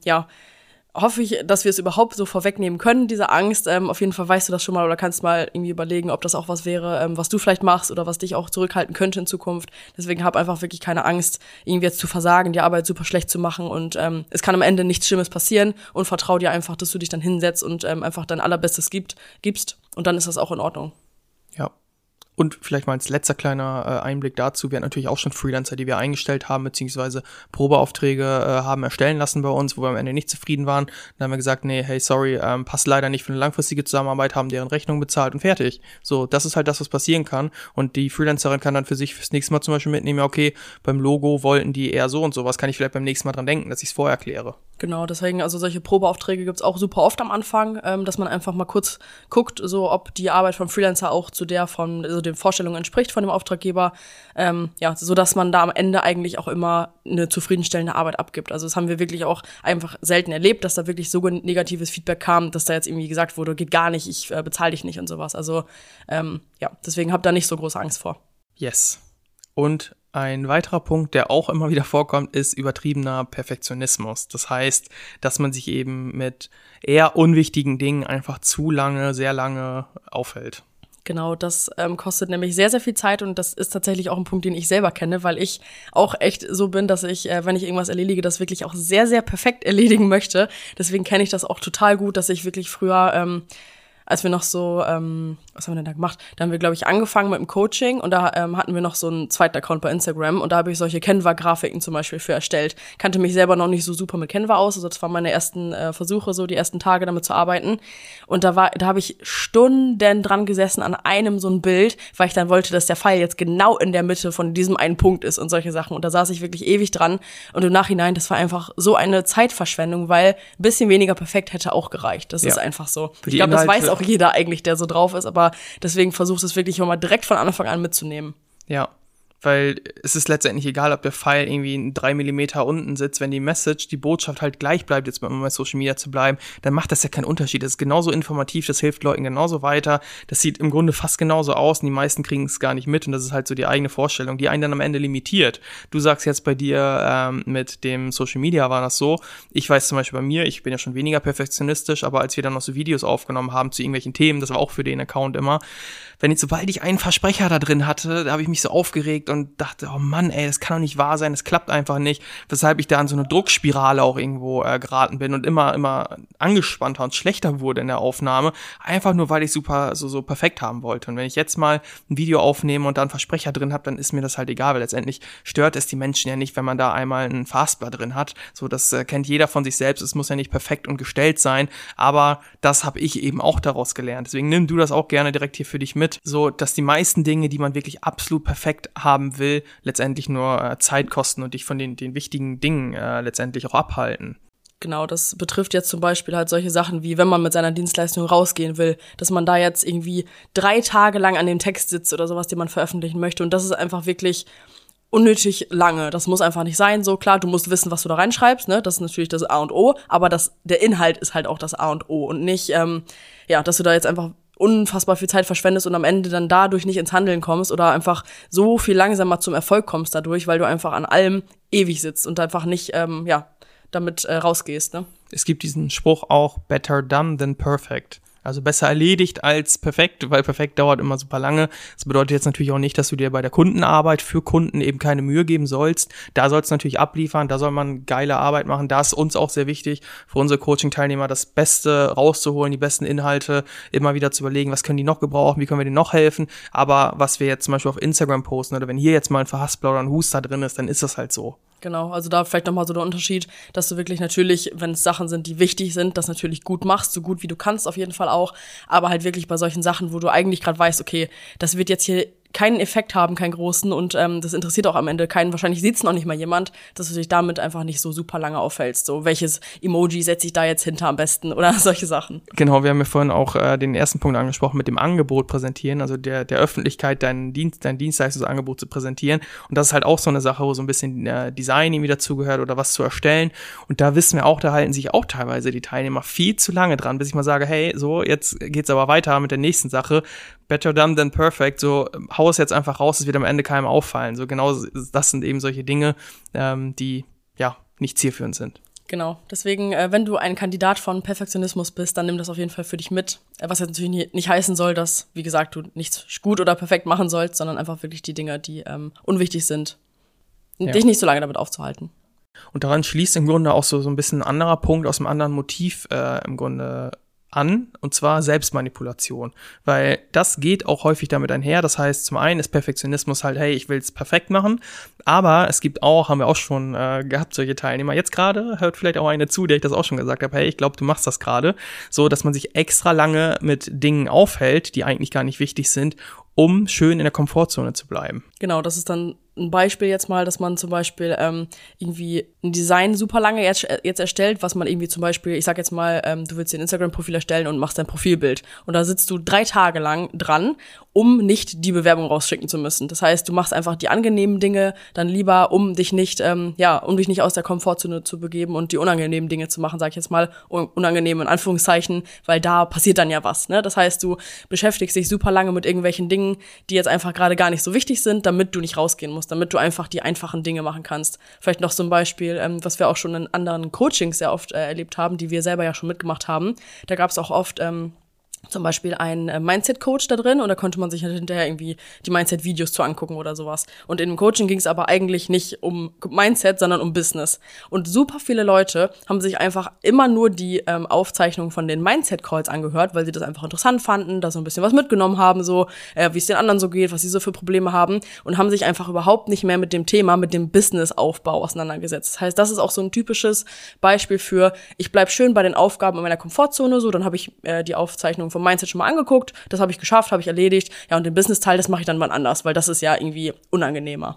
hoffe ich, dass wir es überhaupt so vorwegnehmen können, diese Angst. Auf jeden Fall weißt du das schon mal oder kannst mal irgendwie überlegen, ob das auch was wäre, was du vielleicht machst oder was dich auch zurückhalten könnte in Zukunft. Deswegen hab einfach wirklich keine Angst, irgendwie jetzt zu versagen, die Arbeit super schlecht zu machen und es kann am Ende nichts Schlimmes passieren und vertrau dir einfach, dass du dich dann hinsetzt und einfach dein Allerbestes gibst und dann ist das auch in Ordnung. Ja. Und vielleicht mal als letzter kleiner Einblick dazu, wir hatten natürlich auch schon Freelancer, die wir eingestellt haben, beziehungsweise Probeaufträge haben erstellen lassen bei uns, wo wir am Ende nicht zufrieden waren. Dann haben wir gesagt, nee, hey, sorry, passt leider nicht für eine langfristige Zusammenarbeit, haben deren Rechnung bezahlt und fertig. So, das ist halt das, was passieren kann. Und die Freelancerin kann dann für sich fürs nächste Mal zum Beispiel mitnehmen, ja, okay, beim Logo wollten die eher so und so, was kann ich vielleicht beim nächsten Mal dran denken, dass ich es vorher kläre. Genau, deswegen, also solche Probeaufträge gibt's auch super oft am Anfang, dass man einfach mal kurz guckt, so ob die Arbeit vom Freelancer auch zu der von den Vorstellungen entspricht von dem Auftraggeber, so dass man da am Ende eigentlich auch immer eine zufriedenstellende Arbeit abgibt. Also das haben wir wirklich auch einfach selten erlebt, dass da wirklich so negatives Feedback kam, dass da jetzt irgendwie gesagt wurde, geht gar nicht, ich bezahle dich nicht und sowas. Also deswegen hab da nicht so große Angst vor. Yes. Und ein weiterer Punkt, der auch immer wieder vorkommt, ist übertriebener Perfektionismus. Das heißt, dass man sich eben mit eher unwichtigen Dingen einfach sehr lange aufhält. Genau, das kostet nämlich sehr, sehr viel Zeit und das ist tatsächlich auch ein Punkt, den ich selber kenne, weil ich auch echt so bin, dass ich, wenn ich irgendwas erledige, das wirklich auch sehr, sehr perfekt erledigen möchte. Deswegen kenne ich das auch total gut, dass ich wirklich früher als wir noch so, was haben wir denn da gemacht? Da haben wir, glaube ich, angefangen mit dem Coaching und da hatten wir noch so einen zweiten Account bei Instagram und da habe ich solche Canva-Grafiken zum Beispiel für erstellt. Kannte mich selber noch nicht so super mit Canva aus, also das waren meine ersten Versuche, so die ersten Tage damit zu arbeiten. Und da habe ich Stunden dran gesessen an einem so ein Bild, weil ich dann wollte, dass der Pfeil jetzt genau in der Mitte von diesem einen Punkt ist und solche Sachen. Und da saß ich wirklich ewig dran und im Nachhinein, das war einfach so eine Zeitverschwendung, weil ein bisschen weniger perfekt hätte auch gereicht. Das ist einfach so. Ich glaube, das weiß auch auch jeder eigentlich, der so drauf ist, aber deswegen versucht es wirklich immer direkt von Anfang an mitzunehmen. Ja, weil es ist letztendlich egal, ob der Pfeil irgendwie 3 Millimeter unten sitzt, wenn die Message, die Botschaft halt gleich bleibt, jetzt mal bei Social Media zu bleiben, dann macht das ja keinen Unterschied. Das ist genauso informativ, das hilft Leuten genauso weiter, das sieht im Grunde fast genauso aus und die meisten kriegen es gar nicht mit und das ist halt so die eigene Vorstellung, die einen dann am Ende limitiert. Du sagst jetzt bei dir mit dem Social Media war das so, ich weiß zum Beispiel bei mir, ich bin ja schon weniger perfektionistisch, aber als wir dann noch so Videos aufgenommen haben zu irgendwelchen Themen, das war auch für den Account immer, sobald ich einen Versprecher da drin hatte, da habe ich mich so aufgeregt und dachte, oh Mann, ey, das kann doch nicht wahr sein, das klappt einfach nicht, weshalb ich da in so eine Druckspirale auch irgendwo geraten bin und immer angespannter und schlechter wurde in der Aufnahme, einfach nur, weil ich super so perfekt haben wollte. Und wenn ich jetzt mal ein Video aufnehme und da einen Versprecher drin habe, dann ist mir das halt egal, weil letztendlich stört es die Menschen ja nicht, wenn man da einmal einen Fastbar drin hat. So, das kennt jeder von sich selbst, es muss ja nicht perfekt und gestellt sein, aber das habe ich eben auch daraus gelernt. Deswegen nimm du das auch gerne direkt hier für dich mit, so dass die meisten Dinge, die man wirklich absolut perfekt haben will, letztendlich nur Zeit kosten und dich von den wichtigen Dingen letztendlich auch abhalten. Genau, das betrifft jetzt zum Beispiel halt solche Sachen wie, wenn man mit seiner Dienstleistung rausgehen will, dass man da jetzt irgendwie 3 Tage lang an dem Text sitzt oder sowas, den man veröffentlichen möchte. Und das ist einfach wirklich unnötig lange. Das muss einfach nicht sein. So klar, du musst wissen, was du da reinschreibst, ne? Das ist natürlich das A und O, aber der Inhalt ist halt auch das A und O und nicht, dass du da jetzt einfach unfassbar viel Zeit verschwendest und am Ende dann dadurch nicht ins Handeln kommst oder einfach so viel langsamer zum Erfolg kommst dadurch, weil du einfach an allem ewig sitzt und einfach nicht, damit rausgehst, ne? Es gibt diesen Spruch auch, better done than perfect. Also besser erledigt als perfekt, weil perfekt dauert immer super lange. Das bedeutet jetzt natürlich auch nicht, dass du dir bei der Kundenarbeit für Kunden eben keine Mühe geben sollst. Da sollst du natürlich abliefern, da soll man geile Arbeit machen. Da ist uns auch sehr wichtig, für unsere Coaching-Teilnehmer das Beste rauszuholen, die besten Inhalte, immer wieder zu überlegen, was können die noch gebrauchen, wie können wir denen noch helfen. Aber was wir jetzt zum Beispiel auf Instagram posten oder wenn hier jetzt mal ein Verhaspler oder ein Huster drin ist, dann ist das halt so. Genau, also da vielleicht nochmal so der Unterschied, dass du wirklich natürlich, wenn es Sachen sind, die wichtig sind, das natürlich gut machst, so gut wie du kannst auf jeden Fall auch, aber halt wirklich bei solchen Sachen, wo du eigentlich gerade weißt, okay, das wird jetzt hier keinen Effekt haben, keinen großen und das interessiert auch am Ende keinen, wahrscheinlich sieht's noch nicht mal jemand, dass du dich damit einfach nicht so super lange aufhältst, so welches Emoji setze ich da jetzt hinter am besten oder solche Sachen. Genau, wir haben ja vorhin auch den ersten Punkt angesprochen mit dem Angebot präsentieren, also der Öffentlichkeit dein Dienstleistungsangebot zu präsentieren und das ist halt auch so eine Sache, wo so ein bisschen Design irgendwie dazugehört oder was zu erstellen und da wissen wir auch, da halten sich auch teilweise die Teilnehmer viel zu lange dran, bis ich mal sage, hey, so, jetzt geht's aber weiter mit der nächsten Sache, better done than perfect, so hau es jetzt einfach raus, es wird am Ende keinem auffallen. So genau das sind eben solche Dinge, die ja nicht zielführend sind. Genau, deswegen, wenn du ein Kandidat von Perfektionismus bist, dann nimm das auf jeden Fall für dich mit. Was jetzt natürlich nicht heißen soll, dass, wie gesagt, du nichts gut oder perfekt machen sollst, sondern einfach wirklich die Dinge, die unwichtig sind, dich nicht so lange damit aufzuhalten. Und daran schließt im Grunde auch so ein bisschen ein anderer Punkt aus einem anderen Motiv im Grunde an, und zwar Selbstmanipulation, weil das geht auch häufig damit einher. Das heißt, zum einen ist Perfektionismus halt, hey, ich will es perfekt machen, aber es gibt auch, haben wir auch schon gehabt, solche Teilnehmer. Jetzt gerade hört vielleicht auch eine zu, der ich das auch schon gesagt habe, hey, ich glaube, du machst das gerade, so, dass man sich extra lange mit Dingen aufhält, die eigentlich gar nicht wichtig sind, um schön in der Komfortzone zu bleiben. Genau, das ist dann ein Beispiel jetzt mal, dass man zum Beispiel irgendwie ein Design super lange jetzt erstellt, was man irgendwie zum Beispiel, ich sag jetzt mal, du willst dir ein Instagram-Profil erstellen und machst dein Profilbild. Und da sitzt du 3 Tage lang dran, um nicht die Bewerbung rausschicken zu müssen. Das heißt, du machst einfach die angenehmen Dinge dann lieber, um dich nicht aus der Komfortzone zu begeben und die unangenehmen Dinge zu machen, sag ich jetzt mal, unangenehm in Anführungszeichen, weil da passiert dann ja was, ne? Das heißt, du beschäftigst dich super lange mit irgendwelchen Dingen, die jetzt einfach gerade gar nicht so wichtig sind, damit du nicht rausgehen musst, damit du einfach die einfachen Dinge machen kannst. Vielleicht noch so ein Beispiel, was wir auch schon in anderen Coachings sehr oft erlebt haben, die wir selber ja schon mitgemacht haben. Da gab es auch oft zum Beispiel ein Mindset-Coach da drin und da konnte man sich halt hinterher irgendwie die Mindset-Videos zu angucken oder sowas. Und in dem Coaching ging es aber eigentlich nicht um Mindset, sondern um Business. Und super viele Leute haben sich einfach immer nur die Aufzeichnungen von den Mindset-Calls angehört, weil sie das einfach interessant fanden, da so ein bisschen was mitgenommen haben, so wie es den anderen so geht, was sie so für Probleme haben und haben sich einfach überhaupt nicht mehr mit dem Thema, mit dem Business-Aufbau auseinandergesetzt. Das heißt, das ist auch so ein typisches Beispiel für, ich bleib schön bei den Aufgaben in meiner Komfortzone, so, dann habe ich die Aufzeichnung vom Mindset schon mal angeguckt, das habe ich geschafft, habe ich erledigt, ja, und den Business-Teil, das mache ich dann mal anders, weil das ist ja irgendwie unangenehmer.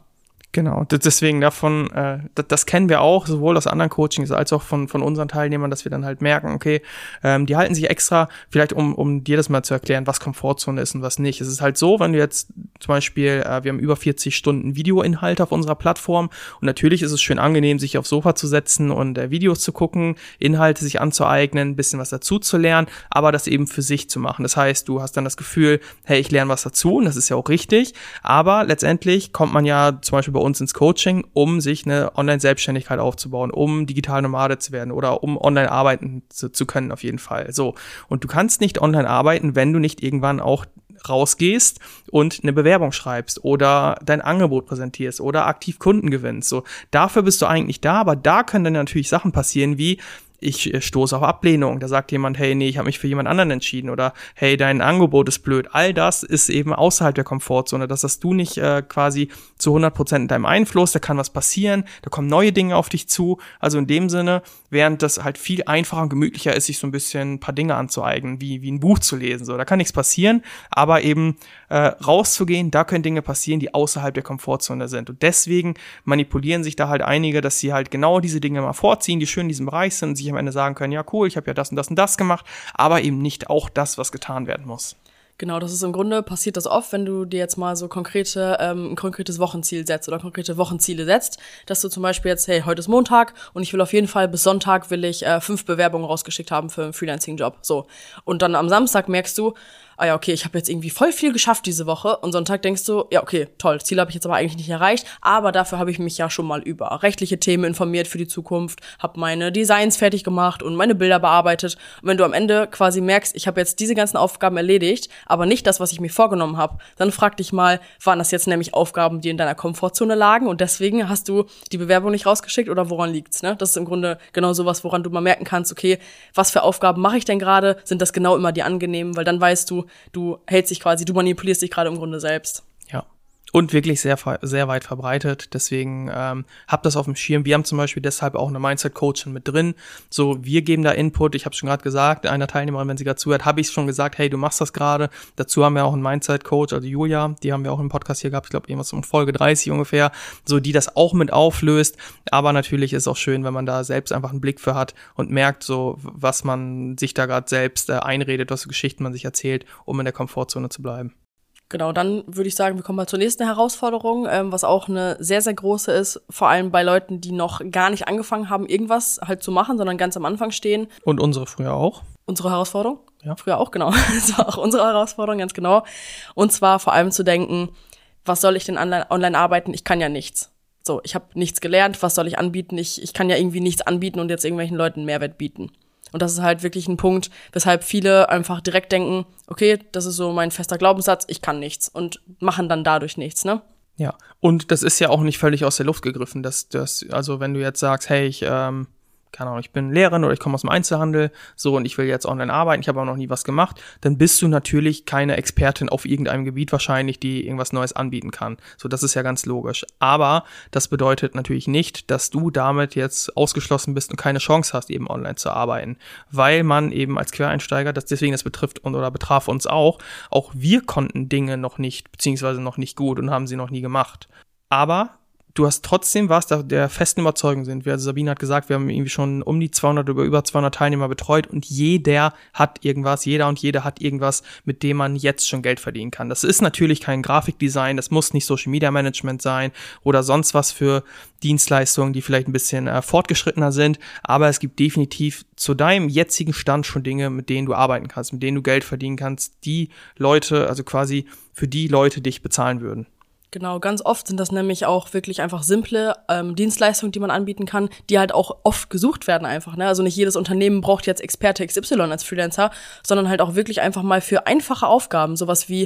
Genau, deswegen davon, das kennen wir auch, sowohl aus anderen Coachings als auch von unseren Teilnehmern, dass wir dann halt merken, okay, die halten sich extra, vielleicht um dir das mal zu erklären, was Komfortzone ist und was nicht. Es ist halt so, wenn du jetzt zum Beispiel, wir haben über 40 Stunden Videoinhalt auf unserer Plattform und natürlich ist es schön angenehm, sich aufs Sofa zu setzen und Videos zu gucken, Inhalte sich anzueignen, ein bisschen was dazu zu lernen, aber das eben für sich zu machen. Das heißt, du hast dann das Gefühl, hey, ich lerne was dazu und das ist ja auch richtig, aber letztendlich kommt man ja zum Beispiel bei uns ins Coaching, um sich eine Online-Selbstständigkeit aufzubauen, um digital Nomade zu werden oder um online arbeiten zu können auf jeden Fall. So. Und du kannst nicht online arbeiten, wenn du nicht irgendwann auch rausgehst und eine Bewerbung schreibst oder dein Angebot präsentierst oder aktiv Kunden gewinnst. So, dafür bist du eigentlich da, aber da können dann natürlich Sachen passieren wie ich stoße auf Ablehnung, da sagt jemand, hey, nee, ich habe mich für jemand anderen entschieden oder hey, dein Angebot ist blöd. All das ist eben außerhalb der Komfortzone, das hast du nicht quasi zu 100% in deinem Einfluss, da kann was passieren, da kommen neue Dinge auf dich zu, also in dem Sinne, während das halt viel einfacher und gemütlicher ist, sich so ein bisschen ein paar Dinge anzueignen, wie ein Buch zu lesen, so, da kann nichts passieren, aber eben rauszugehen, da können Dinge passieren, die außerhalb der Komfortzone sind und deswegen manipulieren sich da halt einige, dass sie halt genau diese Dinge mal vorziehen, die schön in diesem Bereich sind und sich am Ende sagen können, ja cool, ich habe ja das und das und das gemacht, aber eben nicht auch das, was getan werden muss. Genau, das ist im Grunde, passiert das oft, wenn du dir jetzt mal so ein konkretes Wochenziel setzt oder konkrete Wochenziele setzt, dass du zum Beispiel jetzt, hey, heute ist Montag und ich will auf jeden Fall bis Sonntag 5 Bewerbungen rausgeschickt haben für einen Freelancing-Job, so. Und dann am Samstag merkst du, ah ja, okay, ich habe jetzt irgendwie voll viel geschafft diese Woche und Sonntag denkst du, ja, okay, toll, Ziel habe ich jetzt aber eigentlich nicht erreicht, aber dafür habe ich mich ja schon mal über rechtliche Themen informiert für die Zukunft, habe meine Designs fertig gemacht und meine Bilder bearbeitet und wenn du am Ende quasi merkst, ich habe jetzt diese ganzen Aufgaben erledigt, aber nicht das, was ich mir vorgenommen habe, dann frag dich mal, waren das jetzt nämlich Aufgaben, die in deiner Komfortzone lagen und deswegen hast du die Bewerbung nicht rausgeschickt oder woran liegt's, ne? Das ist im Grunde genau sowas, woran du mal merken kannst, okay, was für Aufgaben mache ich denn gerade? Sind das genau immer die angenehmen? Weil dann weißt du, du hältst dich quasi, du manipulierst dich gerade im Grunde selbst. Ja. Und wirklich sehr, sehr weit verbreitet. Deswegen habt das auf dem Schirm. Wir haben zum Beispiel deshalb auch eine Mindset-Coachin mit drin. So, wir geben da Input. Ich habe schon gerade gesagt, einer Teilnehmerin, wenn sie gerade zuhört, habe ich schon gesagt, hey, du machst das gerade. Dazu haben wir auch einen Mindset-Coach, also Julia, die haben wir auch im Podcast hier gehabt. Ich glaube, irgendwas um Folge 30 ungefähr. So, die das auch mit auflöst. Aber natürlich ist es auch schön, wenn man da selbst einfach einen Blick für hat und merkt, so, was man sich da gerade selbst einredet, was für Geschichten man sich erzählt, um in der Komfortzone zu bleiben. Genau, dann würde ich sagen, wir kommen mal zur nächsten Herausforderung, was auch eine sehr, sehr große ist, vor allem bei Leuten, die noch gar nicht angefangen haben, irgendwas halt zu machen, sondern ganz am Anfang stehen. Und unsere früher auch. Unsere Herausforderung? Ja. Früher auch, genau. Das war auch unsere Herausforderung, ganz genau. Und zwar vor allem zu denken, was soll ich denn online arbeiten? Ich kann ja nichts. So, ich habe nichts gelernt, was soll ich anbieten? Ich kann ja irgendwie nichts anbieten und jetzt irgendwelchen Leuten Mehrwert bieten. Und das ist halt wirklich ein Punkt, weshalb viele einfach direkt denken, okay, das ist so mein fester Glaubenssatz, ich kann nichts und machen dann dadurch nichts, ne? Ja, und das ist ja auch nicht völlig aus der Luft gegriffen, also wenn du jetzt sagst, hey, keine Ahnung, ich bin Lehrerin oder ich komme aus dem Einzelhandel, so, und ich will jetzt online arbeiten, ich habe aber noch nie was gemacht, dann bist du natürlich keine Expertin auf irgendeinem Gebiet wahrscheinlich, die irgendwas Neues anbieten kann. So, das ist ja ganz logisch. Aber das bedeutet natürlich nicht, dass du damit jetzt ausgeschlossen bist und keine Chance hast, eben online zu arbeiten, weil man eben als Quereinsteiger, das betrifft oder betraf uns auch wir konnten Dinge noch nicht, beziehungsweise noch nicht gut und haben sie noch nie gemacht. Aber du hast trotzdem was der festen Überzeugung sind. Also Sabine hat gesagt, wir haben irgendwie schon um die 200 oder über 200 Teilnehmer betreut und jeder und jede hat irgendwas, mit dem man jetzt schon Geld verdienen kann. Das ist natürlich kein Grafikdesign, das muss nicht Social Media Management sein oder sonst was für Dienstleistungen, die vielleicht ein bisschen fortgeschrittener sind, aber es gibt definitiv zu deinem jetzigen Stand schon Dinge, mit denen du arbeiten kannst, mit denen du Geld verdienen kannst, die Leute, also quasi für die Leute dich bezahlen würden. Genau, ganz oft sind das nämlich auch wirklich einfach simple Dienstleistungen, die man anbieten kann, die halt auch oft gesucht werden einfach, ne? Also nicht jedes Unternehmen braucht jetzt Experte XY als Freelancer, sondern halt auch wirklich einfach mal für einfache Aufgaben, sowas wie,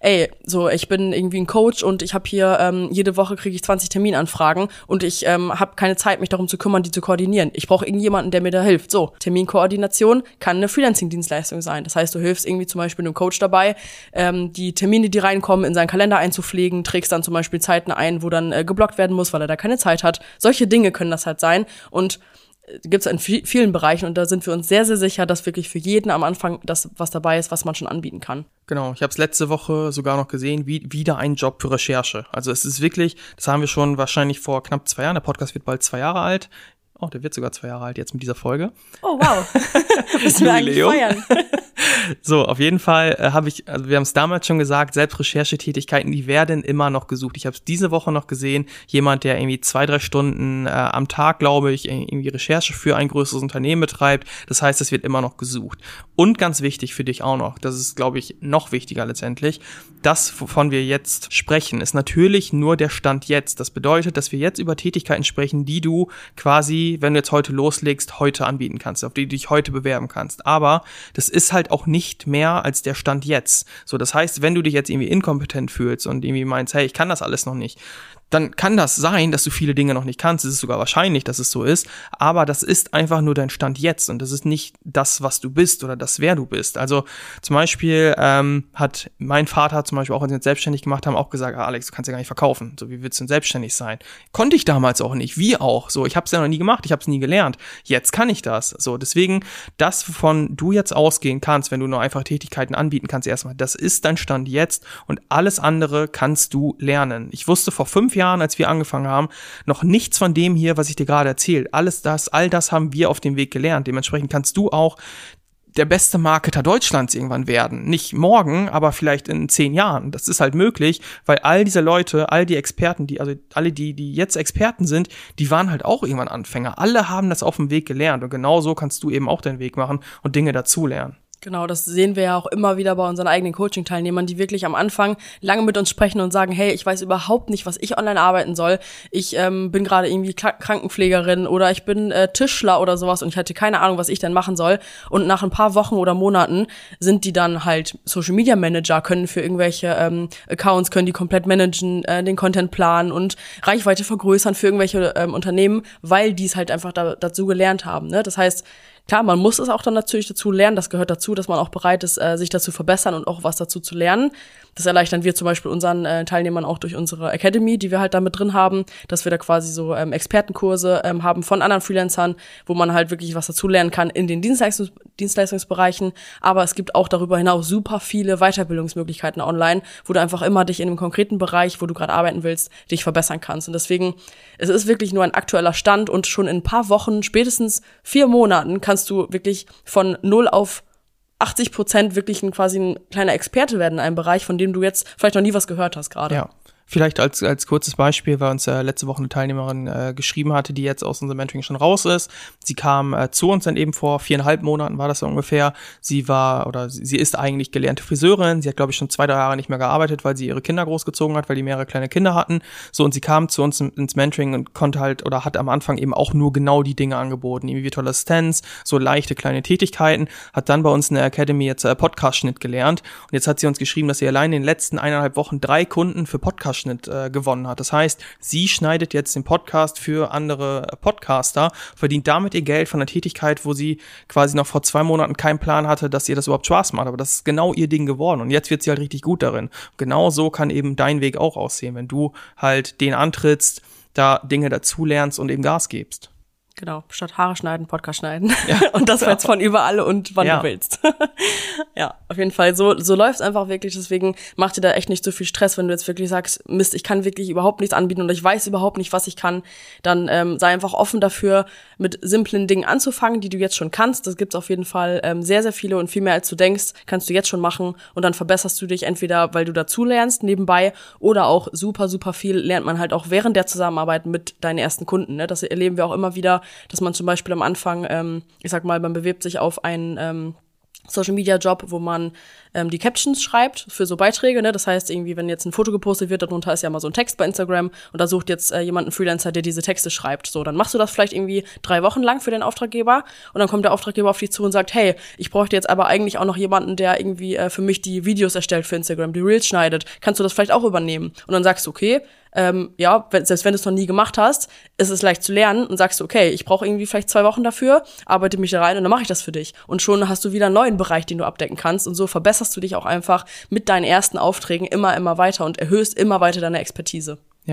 ich bin irgendwie ein Coach und ich habe hier jede Woche kriege ich 20 Terminanfragen und ich habe keine Zeit, mich darum zu kümmern, die zu koordinieren. Ich brauche irgendjemanden, der mir da hilft. So, Terminkoordination kann eine Freelancing-Dienstleistung sein. Das heißt, du hilfst irgendwie zum Beispiel einem Coach dabei, die Termine, die reinkommen, in seinen Kalender einzupflegen, trägst dann zum Beispiel Zeiten ein, wo dann geblockt werden muss, weil er da keine Zeit hat. Solche Dinge können das halt sein. Und gibt's in vielen Bereichen und da sind wir uns sehr, sehr sicher, dass wirklich für jeden am Anfang das was dabei ist, was man schon anbieten kann. Genau, ich habe es letzte Woche sogar noch gesehen, wieder ein Job für Recherche. Also es ist wirklich, das haben wir schon wahrscheinlich vor knapp 2 Jahren, der Podcast wird bald 2 Jahre alt. Oh, der wird sogar 2 Jahre alt jetzt mit dieser Folge. Oh, wow. Müssen wir eigentlich feiern. So, auf jeden Fall wir haben es damals schon gesagt, selbst Recherchetätigkeiten, die werden immer noch gesucht. Ich habe es diese Woche noch gesehen, jemand, der irgendwie 2-3 Stunden am Tag, glaube ich, irgendwie Recherche für ein größeres Unternehmen betreibt. Das heißt, es wird immer noch gesucht. Und ganz wichtig für dich auch noch, das ist, glaube ich, noch wichtiger letztendlich, das, wovon wir jetzt sprechen, ist natürlich nur der Stand jetzt. Das bedeutet, dass wir jetzt über Tätigkeiten sprechen, die du quasi, wenn du jetzt heute loslegst, heute anbieten kannst, auf die du dich heute bewerben kannst. Aber das ist halt auch nicht mehr als der Stand jetzt. So, das heißt, wenn du dich jetzt irgendwie inkompetent fühlst und irgendwie meinst, hey, ich kann das alles noch nicht, dann kann das sein, dass du viele Dinge noch nicht kannst. Es ist sogar wahrscheinlich, dass es so ist. Aber das ist einfach nur dein Stand jetzt. Und das ist nicht das, was du bist oder das, wer du bist. Also zum Beispiel hat mein Vater zum Beispiel auch, als wir uns selbstständig gemacht haben, auch gesagt, Alex, du kannst ja gar nicht verkaufen. So, wie willst du denn selbstständig sein? Konnte ich damals auch nicht. Wie auch. So, ich habe es ja noch nie gemacht. Ich habe es nie gelernt. Jetzt kann ich das. So, deswegen, das, wovon du jetzt ausgehen kannst, wenn du nur einfach Tätigkeiten anbieten kannst erstmal, das ist dein Stand jetzt. Und alles andere kannst du lernen. Ich wusste vor 5 Jahren, als wir angefangen haben, noch nichts von dem hier, was ich dir gerade erzähle. All das haben wir auf dem Weg gelernt. Dementsprechend kannst du auch der beste Marketer Deutschlands irgendwann werden. Nicht morgen, aber vielleicht in 10 Jahren. Das ist halt möglich, weil all diese Leute, all die Experten, die jetzt Experten sind, die waren halt auch irgendwann Anfänger. Alle haben das auf dem Weg gelernt und genau so kannst du eben auch deinen Weg machen und Dinge dazulernen. Genau, das sehen wir ja auch immer wieder bei unseren eigenen Coaching-Teilnehmern, die wirklich am Anfang lange mit uns sprechen und sagen, hey, ich weiß überhaupt nicht, was ich online arbeiten soll. Ich bin gerade irgendwie Krankenpflegerin oder ich bin Tischler oder sowas und ich hatte keine Ahnung, was ich denn machen soll. Und nach ein paar Wochen oder Monaten sind die dann halt Social-Media-Manager, können für irgendwelche Accounts, können die komplett managen, den Content planen und Reichweite vergrößern für irgendwelche Unternehmen, weil die es halt einfach dazu gelernt haben. Ne? Das heißt, klar, man muss es auch dann natürlich dazu lernen. Das gehört dazu, dass man auch bereit ist, sich dazu verbessern und auch was dazu zu lernen. Das erleichtern wir zum Beispiel unseren Teilnehmern auch durch unsere Academy, die wir halt da mit drin haben, dass wir da quasi so Expertenkurse haben von anderen Freelancern, wo man halt wirklich was dazu lernen kann in den Dienstleistungsbereichen. Aber es gibt auch darüber hinaus super viele Weiterbildungsmöglichkeiten online, wo du einfach immer dich in einem konkreten Bereich, wo du gerade arbeiten willst, dich verbessern kannst. Und deswegen, es ist wirklich nur ein aktueller Stand und schon in ein paar Wochen, spätestens 4 Monaten, kannst du wirklich von 0 auf 80% wirklich quasi ein kleiner Experte werden in einem Bereich, von dem du jetzt vielleicht noch nie was gehört hast gerade. Ja. Vielleicht als kurzes Beispiel, weil uns letzte Woche eine Teilnehmerin geschrieben hatte, die jetzt aus unserem Mentoring schon raus ist. Sie kam zu uns dann eben vor 4,5 Monaten, war das so ungefähr. Sie ist eigentlich gelernte Friseurin. Sie hat, glaube ich, schon 2-3 Jahre nicht mehr gearbeitet, weil sie ihre Kinder großgezogen hat, weil die mehrere kleine Kinder hatten. So, und sie kam zu uns ins Mentoring und konnte halt oder hat am Anfang eben auch nur genau die Dinge angeboten, wie virtuelle Assistenz, so leichte kleine Tätigkeiten, hat dann bei uns in der Academy jetzt Podcast-Schnitt gelernt. Und jetzt hat sie uns geschrieben, dass sie allein in den letzten 1,5 Wochen 3 Kunden für Podcast gewonnen hat. Das heißt, sie schneidet jetzt den Podcast für andere Podcaster, verdient damit ihr Geld von einer Tätigkeit, wo sie quasi noch vor 2 Monaten keinen Plan hatte, dass ihr das überhaupt Spaß macht. Aber das ist genau ihr Ding geworden und jetzt wird sie halt richtig gut darin. Genau so kann eben dein Weg auch aussehen, wenn du halt den antrittst, da Dinge dazu lernst und eben Gas gibst. Genau, statt Haare schneiden, Podcast schneiden. Ja. Und das jetzt von überall und wann du willst. Ja, auf jeden Fall. So läuft's einfach wirklich. Deswegen mach dir da echt nicht so viel Stress, wenn du jetzt wirklich sagst, Mist, ich kann wirklich überhaupt nichts anbieten und ich weiß überhaupt nicht, was ich kann. Dann sei einfach offen dafür, mit simplen Dingen anzufangen, die du jetzt schon kannst. Das gibt's auf jeden Fall sehr, sehr viele und viel mehr als du denkst, kannst du jetzt schon machen. Und dann verbesserst du dich entweder, weil du dazu lernst nebenbei oder auch super, super viel lernt man halt auch während der Zusammenarbeit mit deinen ersten Kunden. Ne? Das erleben wir auch immer wieder, dass man zum Beispiel am Anfang, ich sag mal, man bewirbt sich auf einen Social-Media-Job, wo man die Captions schreibt für so Beiträge, ne? Das heißt irgendwie, wenn jetzt ein Foto gepostet wird, darunter ist ja mal so ein Text bei Instagram und da sucht jetzt jemand einen Freelancer, der diese Texte schreibt. So, dann machst du das vielleicht irgendwie 3 Wochen lang für den Auftraggeber und dann kommt der Auftraggeber auf dich zu und sagt, hey, ich bräuchte jetzt aber eigentlich auch noch jemanden, der irgendwie für mich die Videos erstellt für Instagram, die Reels schneidet. Kannst du das vielleicht auch übernehmen? Und dann sagst du, okay, selbst wenn du es noch nie gemacht hast, ist es leicht zu lernen und sagst du, okay, ich brauche irgendwie vielleicht 2 Wochen dafür, arbeite mich da rein und dann mache ich das für dich. Und schon hast du wieder einen neuen Bereich, den du abdecken kannst und so verbesserst du dich auch einfach mit deinen ersten Aufträgen immer weiter und erhöhst immer weiter deine Expertise. Ja.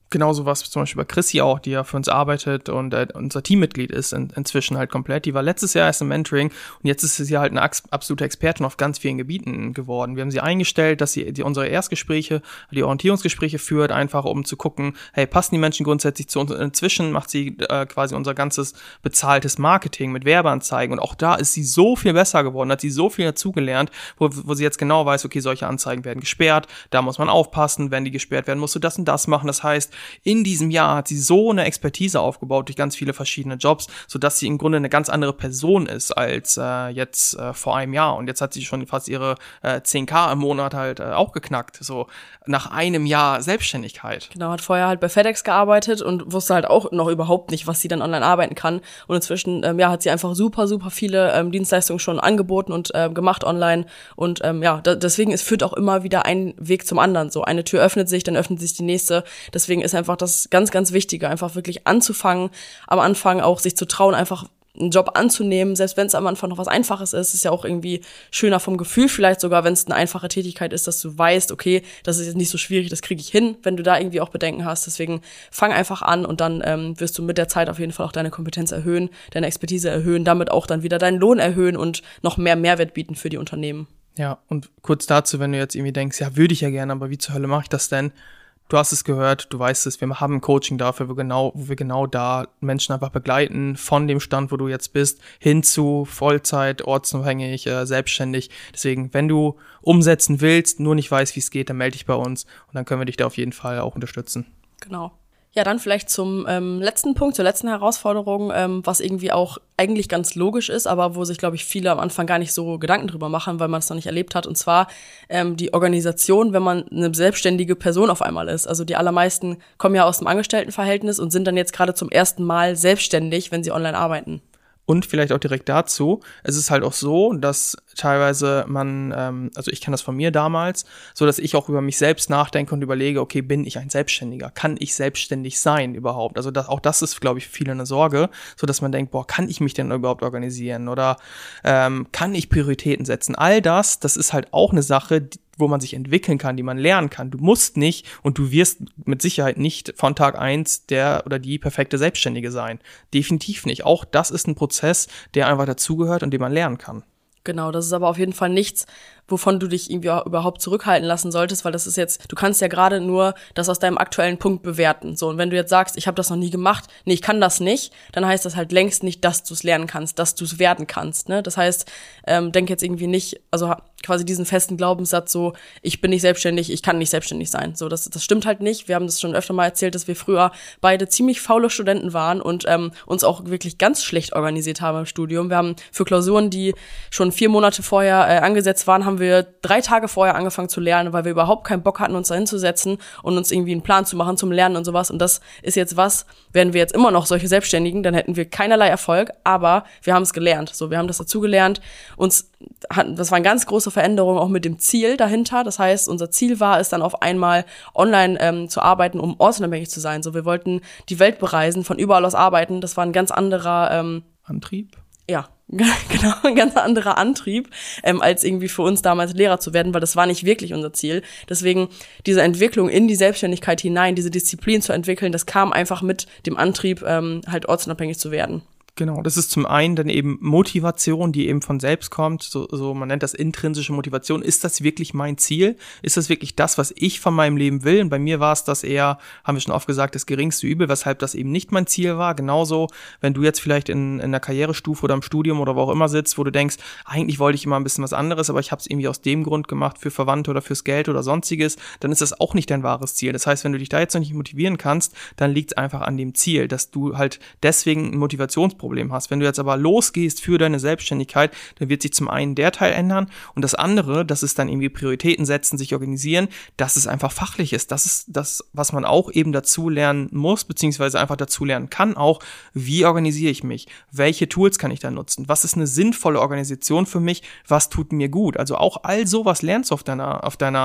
Genauso was zum Beispiel bei Chrissy auch, die ja für uns arbeitet und unser Teammitglied ist inzwischen halt komplett. Die war letztes Jahr erst im Mentoring und jetzt ist sie halt eine absolute Expertin auf ganz vielen Gebieten geworden. Wir haben sie eingestellt, dass sie unsere Erstgespräche, die Orientierungsgespräche führt, einfach um zu gucken, hey, passen die Menschen grundsätzlich zu uns? Und inzwischen macht sie quasi unser ganzes bezahltes Marketing mit Werbeanzeigen und auch da ist sie so viel besser geworden, hat sie so viel dazugelernt, wo sie jetzt genau weiß, okay, solche Anzeigen werden gesperrt, da muss man aufpassen, wenn die gesperrt werden, musst du das und das machen. Das heißt, in diesem Jahr hat sie so eine Expertise aufgebaut durch ganz viele verschiedene Jobs, sodass sie im Grunde eine ganz andere Person ist als jetzt vor einem Jahr. Und jetzt hat sie schon fast ihre 10.000 im Monat halt auch geknackt, so nach einem Jahr Selbstständigkeit. Genau, hat vorher halt bei FedEx gearbeitet und wusste halt auch noch überhaupt nicht, was sie dann online arbeiten kann. Und inzwischen hat sie einfach super viele Dienstleistungen schon angeboten und gemacht online. Und deswegen, es führt auch immer wieder ein Weg zum anderen. So eine Tür öffnet sich, dann öffnet sich die nächste. Deswegen ist einfach das ganz Wichtige, einfach wirklich anzufangen, am Anfang auch sich zu trauen, einfach einen Job anzunehmen, selbst wenn es am Anfang noch was Einfaches ist ja auch irgendwie schöner vom Gefühl, vielleicht sogar, wenn es eine einfache Tätigkeit ist, dass du weißt, okay, das ist jetzt nicht so schwierig, das kriege ich hin, wenn du da irgendwie auch Bedenken hast. Deswegen fang einfach an und dann wirst du mit der Zeit auf jeden Fall auch deine Kompetenz erhöhen, deine Expertise erhöhen, damit auch dann wieder deinen Lohn erhöhen und noch mehr Mehrwert bieten für die Unternehmen. Ja, und kurz dazu, wenn du jetzt irgendwie denkst, ja, würde ich ja gerne, aber wie zur Hölle mache ich das denn? Du hast es gehört, du weißt es, wir haben ein Coaching dafür, wo wir genau da Menschen einfach begleiten, von dem Stand, wo du jetzt bist, hin zu Vollzeit, ortsunabhängig, selbstständig. Deswegen, wenn du umsetzen willst, nur nicht weißt, wie es geht, dann melde dich bei uns und dann können wir dich da auf jeden Fall auch unterstützen. Genau. Ja, dann vielleicht zum letzten Punkt, zur letzten Herausforderung, was irgendwie auch eigentlich ganz logisch ist, aber wo sich, glaube ich, viele am Anfang gar nicht so Gedanken drüber machen, weil man es noch nicht erlebt hat. Und zwar die Organisation, wenn man eine selbstständige Person auf einmal ist. Also die allermeisten kommen ja aus dem Angestelltenverhältnis und sind dann jetzt gerade zum ersten Mal selbstständig, wenn sie online arbeiten. Und vielleicht auch direkt dazu, es ist halt auch so, dass teilweise man, also ich kenne das von mir damals, so dass ich auch über mich selbst nachdenke und überlege, okay, bin ich ein Selbstständiger? Kann ich selbstständig sein überhaupt? Also auch das ist, glaube ich, für viele eine Sorge, so dass man denkt, boah, kann ich mich denn überhaupt organisieren? Oder kann ich Prioritäten setzen? All das ist halt auch eine Sache, wo man sich entwickeln kann, die man lernen kann. Du musst nicht und du wirst mit Sicherheit nicht von Tag 1 der oder die perfekte Selbstständige sein. Definitiv nicht. Auch das ist ein Prozess, der einfach dazugehört und den man lernen kann. Genau, das ist aber auf jeden Fall nichts, wovon du dich irgendwie überhaupt zurückhalten lassen solltest, weil das ist jetzt, du kannst ja gerade nur das aus deinem aktuellen Punkt bewerten. So, und wenn du jetzt sagst, ich habe das noch nie gemacht, nee, ich kann das nicht, dann heißt das halt längst nicht, dass du es lernen kannst, dass du es werden kannst, ne? Das heißt, denk jetzt irgendwie nicht, also quasi diesen festen Glaubenssatz so, ich bin nicht selbstständig, ich kann nicht selbstständig sein. So, das stimmt halt nicht. Wir haben das schon öfter mal erzählt, dass wir früher beide ziemlich faule Studenten waren und uns auch wirklich ganz schlecht organisiert haben im Studium. Wir haben für Klausuren, die schon 4 Monate vorher angesetzt waren, haben wir 3 Tage vorher angefangen zu lernen, weil wir überhaupt keinen Bock hatten, uns da hinzusetzen und uns irgendwie einen Plan zu machen zum Lernen und sowas. Und das ist jetzt wären wir jetzt immer noch solche Selbstständigen, dann hätten wir keinerlei Erfolg, aber wir haben es gelernt. So, wir haben das dazu gelernt. Das war eine ganz große Veränderung auch mit dem Ziel dahinter. Das heißt, unser Ziel war es dann auf einmal online zu arbeiten, um ortsunabhängig zu sein. So, wir wollten die Welt bereisen, von überall aus arbeiten. Das war ein ganz anderer Antrieb? Ja, genau, ein ganz anderer Antrieb, als irgendwie für uns damals Lehrer zu werden, weil das war nicht wirklich unser Ziel. Deswegen diese Entwicklung in die Selbstständigkeit hinein, diese Disziplin zu entwickeln, das kam einfach mit dem Antrieb, halt ortsunabhängig zu werden. Genau, das ist zum einen dann eben Motivation, die eben von selbst kommt, so man nennt das intrinsische Motivation. Ist das wirklich mein Ziel? Ist das wirklich das, was ich von meinem Leben will? Und bei mir war es das eher, haben wir schon oft gesagt, das geringste Übel, weshalb das eben nicht mein Ziel war. Genauso, wenn du jetzt vielleicht in einer Karrierestufe oder im Studium oder wo auch immer sitzt, wo du denkst, eigentlich wollte ich immer ein bisschen was anderes, aber ich habe es irgendwie aus dem Grund gemacht, für Verwandte oder fürs Geld oder sonstiges, dann ist das auch nicht dein wahres Ziel. Das heißt, wenn du dich da jetzt noch nicht motivieren kannst, dann liegt es einfach an dem Ziel, dass du halt deswegen ein Motivationsproblem hast. Wenn du jetzt aber losgehst für deine Selbstständigkeit, dann wird sich zum einen der Teil ändern und das andere, das ist dann irgendwie Prioritäten setzen, sich organisieren, dass es einfach fachlich ist. Das ist das, was man auch eben dazu lernen muss, beziehungsweise einfach dazu lernen kann auch, wie organisiere ich mich? Welche Tools kann ich da nutzen? Was ist eine sinnvolle Organisation für mich? Was tut mir gut? Also auch all sowas lernst du auf deiner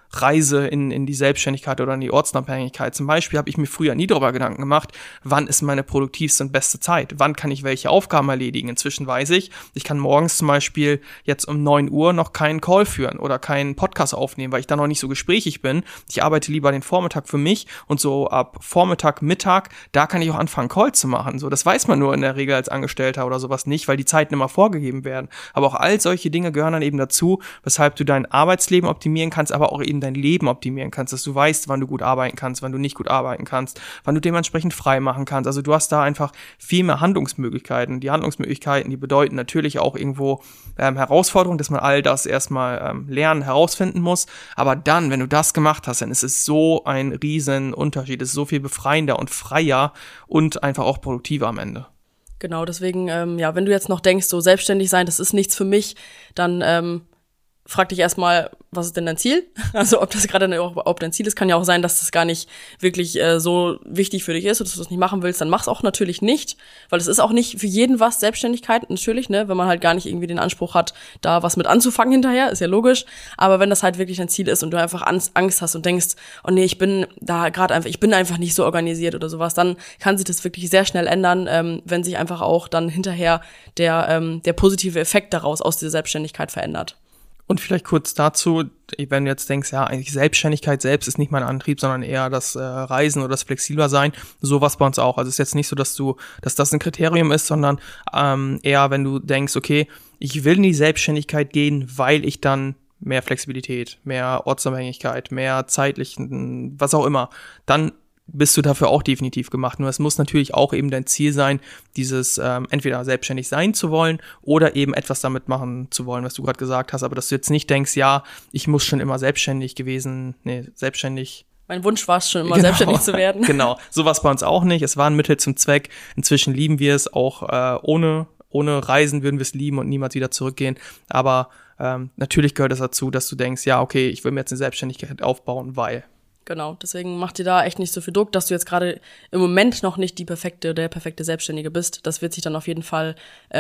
Reise in die Selbstständigkeit oder in die Ortsunabhängigkeit. Zum Beispiel habe ich mir früher nie darüber Gedanken gemacht, wann ist meine produktivste und beste Zeit? Wann kann ich welche Aufgaben erledigen? Inzwischen weiß ich kann morgens zum Beispiel jetzt um 9 Uhr noch keinen Call führen oder keinen Podcast aufnehmen, weil ich da noch nicht so gesprächig bin. Ich arbeite lieber den Vormittag für mich und so ab Vormittag, Mittag, da kann ich auch anfangen, Call zu machen. So, das weiß man nur in der Regel als Angestellter oder sowas nicht, weil die Zeiten immer vorgegeben werden. Aber auch all solche Dinge gehören dann eben dazu, weshalb du dein Arbeitsleben optimieren kannst, aber auch eben dein Leben optimieren kannst, dass du weißt, wann du gut arbeiten kannst, wann du nicht gut arbeiten kannst, wann du dementsprechend frei machen kannst. Also du hast da einfach viel mehr Handlungsmöglichkeiten. Die Handlungsmöglichkeiten, die bedeuten natürlich auch irgendwo Herausforderungen, dass man all das erstmal lernen, herausfinden muss. Aber dann, wenn du das gemacht hast, dann ist es so ein riesen Unterschied. Es ist so viel befreiender und freier und einfach auch produktiver am Ende. Genau, deswegen, wenn du jetzt noch denkst, so selbstständig sein, das ist nichts für mich, dann frag dich erstmal, was ist denn dein Ziel? Also ob das gerade überhaupt dein Ziel ist, kann ja auch sein, dass das gar nicht wirklich so wichtig für dich ist oder dass du das nicht machen willst, dann mach's auch natürlich nicht, weil es ist auch nicht für jeden was, Selbstständigkeit, natürlich, ne, wenn man halt gar nicht irgendwie den Anspruch hat, da was mit anzufangen hinterher, ist ja logisch, aber wenn das halt wirklich dein Ziel ist und du einfach Angst hast und denkst, oh nee, ich bin einfach nicht so organisiert oder sowas, dann kann sich das wirklich sehr schnell ändern, wenn sich einfach auch dann hinterher der positive Effekt daraus aus dieser Selbstständigkeit verändert. Und vielleicht kurz dazu, wenn du jetzt denkst, ja, eigentlich Selbstständigkeit selbst ist nicht mein Antrieb, sondern eher das Reisen oder das flexibler sein, sowas bei uns auch. Also es ist jetzt nicht so, dass das ein Kriterium ist, sondern eher, wenn du denkst, okay, ich will in die Selbstständigkeit gehen, weil ich dann mehr Flexibilität, mehr Ortsunabhängigkeit, mehr zeitlichen, was auch immer, dann bist du dafür auch definitiv gemacht. Nur es muss natürlich auch eben dein Ziel sein, dieses entweder selbstständig sein zu wollen oder eben etwas damit machen zu wollen, was du gerade gesagt hast. Aber dass du jetzt nicht denkst, ja, ich muss schon immer selbstständig. Mein Wunsch war es schon immer, selbstständig zu werden. Genau, sowas bei uns auch nicht. Es war ein Mittel zum Zweck. Inzwischen lieben wir es auch ohne Reisen würden wir es lieben und niemals wieder zurückgehen. Aber natürlich gehört es dazu, dass du denkst, ja, okay, ich will mir jetzt eine Selbstständigkeit aufbauen, weil... Genau, deswegen mach dir da echt nicht so viel Druck, dass du jetzt gerade im Moment noch nicht der perfekte Selbstständige bist. Das wird sich dann auf jeden Fall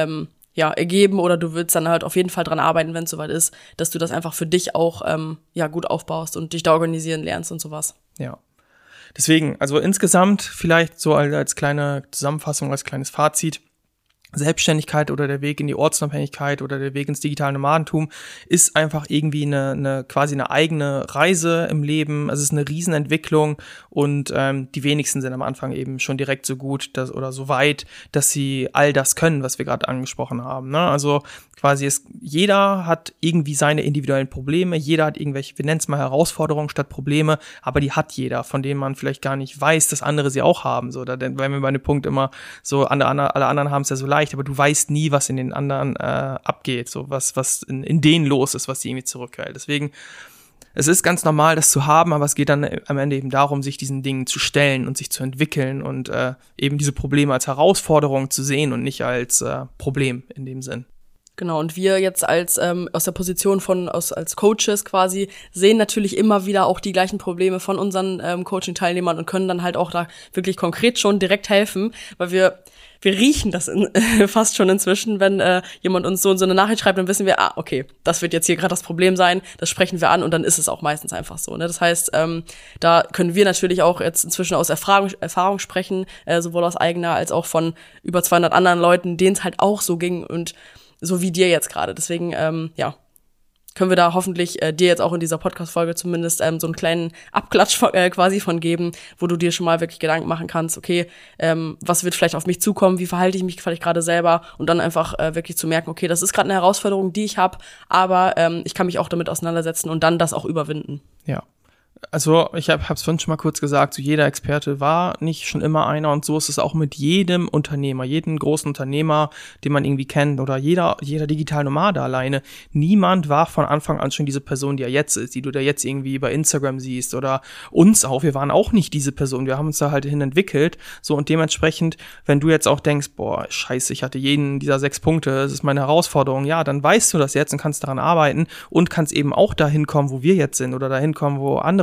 ergeben oder du willst dann halt auf jeden Fall dran arbeiten, wenn es soweit ist, dass du das einfach für dich auch gut aufbaust und dich da organisieren lernst und sowas. Ja. Deswegen, also insgesamt vielleicht so als kleine Zusammenfassung, als kleines Fazit. Selbstständigkeit oder der Weg in die Ortsunabhängigkeit oder der Weg ins digitale Nomadentum ist einfach irgendwie quasi eine eigene Reise im Leben. Es ist eine Riesenentwicklung und die wenigsten sind am Anfang eben schon direkt so gut oder so weit, dass sie all das können, was wir gerade angesprochen haben. Ne? Also quasi jeder hat irgendwie seine individuellen Probleme, jeder hat irgendwelche, wir nennen es mal Herausforderungen statt Probleme, aber die hat jeder, von denen man vielleicht gar nicht weiß, dass andere sie auch haben. So, da weil wir bei dem Punkt immer so, alle anderen haben es ja so leicht, aber du weißt nie, was in den anderen abgeht, so was in denen los ist, was die irgendwie zurückhält. Deswegen, es ist ganz normal, das zu haben, aber es geht dann am Ende eben darum, sich diesen Dingen zu stellen und sich zu entwickeln und eben diese Probleme als Herausforderung zu sehen und nicht als Problem in dem Sinn. Genau, und wir jetzt als aus der Position als Coaches quasi sehen natürlich immer wieder auch die gleichen Probleme von unseren Coaching-Teilnehmern und können dann halt auch da wirklich konkret schon direkt helfen, weil wir riechen das fast schon inzwischen, wenn jemand uns so eine Nachricht schreibt, dann wissen wir, okay, das wird jetzt hier gerade das Problem sein, das sprechen wir an und dann ist es auch meistens einfach so. Ne? Das heißt, da können wir natürlich auch jetzt inzwischen aus Erfahrung sprechen, sowohl aus eigener als auch von über 200 anderen Leuten, denen es halt auch so ging und so wie dir jetzt gerade. Deswegen, können wir da hoffentlich dir jetzt auch in dieser Podcast-Folge zumindest so einen kleinen Abklatsch quasi von geben, wo du dir schon mal wirklich Gedanken machen kannst, okay, was wird vielleicht auf mich zukommen, wie verhalte ich mich vielleicht gerade selber und dann einfach wirklich zu merken, okay, das ist gerade eine Herausforderung, die ich habe, aber ich kann mich auch damit auseinandersetzen und dann das auch überwinden. Ja. Also ich hab's vorhin schon mal kurz gesagt, so jeder Experte war nicht schon immer einer und so ist es auch mit jedem Unternehmer, jedem großen Unternehmer, den man irgendwie kennt oder jeder digital Nomade alleine. Niemand war von Anfang an schon diese Person, die er jetzt ist, die du da jetzt irgendwie bei Instagram siehst oder uns auch. Wir waren auch nicht diese Person, wir haben uns da halt hin entwickelt. So und dementsprechend, wenn du jetzt auch denkst, boah, scheiße, ich hatte jeden dieser 6 Punkte, das ist meine Herausforderung, ja, dann weißt du das jetzt und kannst daran arbeiten und kannst eben auch dahin kommen, wo wir jetzt sind oder dahin kommen, wo andere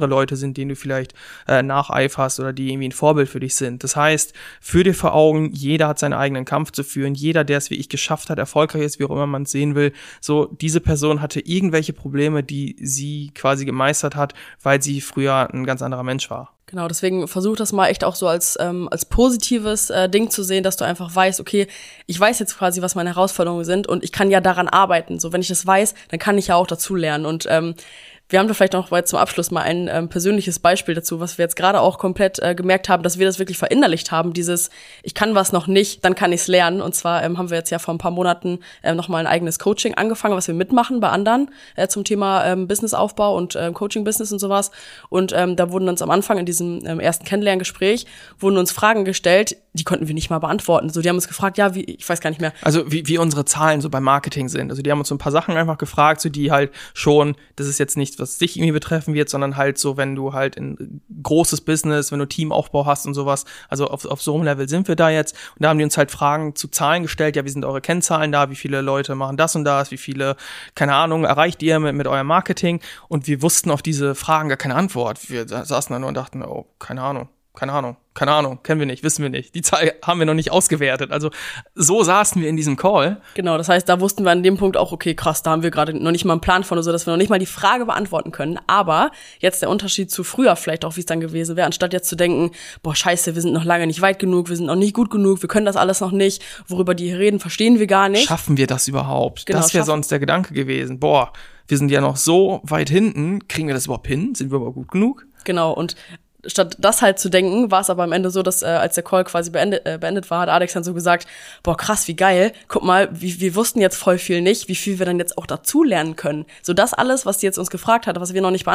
andere Leute sind, denen du vielleicht nacheiferst oder die irgendwie ein Vorbild für dich sind. Das heißt, führ dir vor Augen, jeder hat seinen eigenen Kampf zu führen, jeder, der es wie ich geschafft hat, erfolgreich ist, wie auch immer man es sehen will, so, diese Person hatte irgendwelche Probleme, die sie quasi gemeistert hat, weil sie früher ein ganz anderer Mensch war. Genau, deswegen versuch das mal echt auch so als positives Ding zu sehen, dass du einfach weißt, okay, ich weiß jetzt quasi, was meine Herausforderungen sind und ich kann ja daran arbeiten. So, wenn ich das weiß, dann kann ich ja auch dazu lernen. Und wir haben da vielleicht noch zum Abschluss mal ein persönliches Beispiel dazu, was wir jetzt gerade auch komplett gemerkt haben, dass wir das wirklich verinnerlicht haben, dieses, ich kann was noch nicht, dann kann ich es lernen. Und zwar haben wir jetzt ja vor ein paar Monaten nochmal ein eigenes Coaching angefangen, was wir mitmachen bei anderen zum Thema Businessaufbau und Coaching-Business und sowas. Und da wurden uns am Anfang in diesem ersten Kennenlerngespräch, wurden uns Fragen gestellt, die konnten wir nicht mal beantworten. So, die haben uns gefragt, ja, wie, ich weiß gar nicht mehr. Also wie unsere Zahlen so beim Marketing sind. Also die haben uns so ein paar Sachen einfach gefragt, so die halt schon, das ist jetzt nicht, was dich irgendwie betreffen wird, sondern halt so, wenn du halt ein großes Business, wenn du Teamaufbau hast und sowas, also auf so einem Level sind wir da jetzt. Und da haben die uns halt Fragen zu Zahlen gestellt, ja, wie sind eure Kennzahlen da, wie viele Leute machen das und das, wie viele, keine Ahnung, erreicht ihr mit eurem Marketing? Und wir wussten auf diese Fragen gar keine Antwort. Wir saßen da nur und dachten, oh, keine Ahnung, kennen wir nicht, wissen wir nicht. Die Zahl haben wir noch nicht ausgewertet. Also so saßen wir in diesem Call. Genau, das heißt, da wussten wir an dem Punkt auch, okay, krass, da haben wir gerade noch nicht mal einen Plan von oder so, dass wir noch nicht mal die Frage beantworten können. Aber jetzt der Unterschied zu früher vielleicht auch, wie es dann gewesen wäre, anstatt jetzt zu denken, boah, scheiße, wir sind noch lange nicht weit genug, wir sind noch nicht gut genug, wir können das alles noch nicht, worüber die hier reden, verstehen wir gar nicht. Schaffen wir das überhaupt? Genau, das wäre sonst der Gedanke gewesen. Boah, wir sind ja noch so weit hinten, kriegen wir das überhaupt hin? Sind wir überhaupt gut genug? Genau, und statt das halt zu denken, war es aber am Ende so, dass als der Call quasi beendet war, hat Alex dann so gesagt, boah, krass, wie geil, guck mal, wir wussten jetzt voll viel nicht, wie viel wir dann jetzt auch dazu lernen können. So das alles, was die jetzt uns gefragt hat, was wir nicht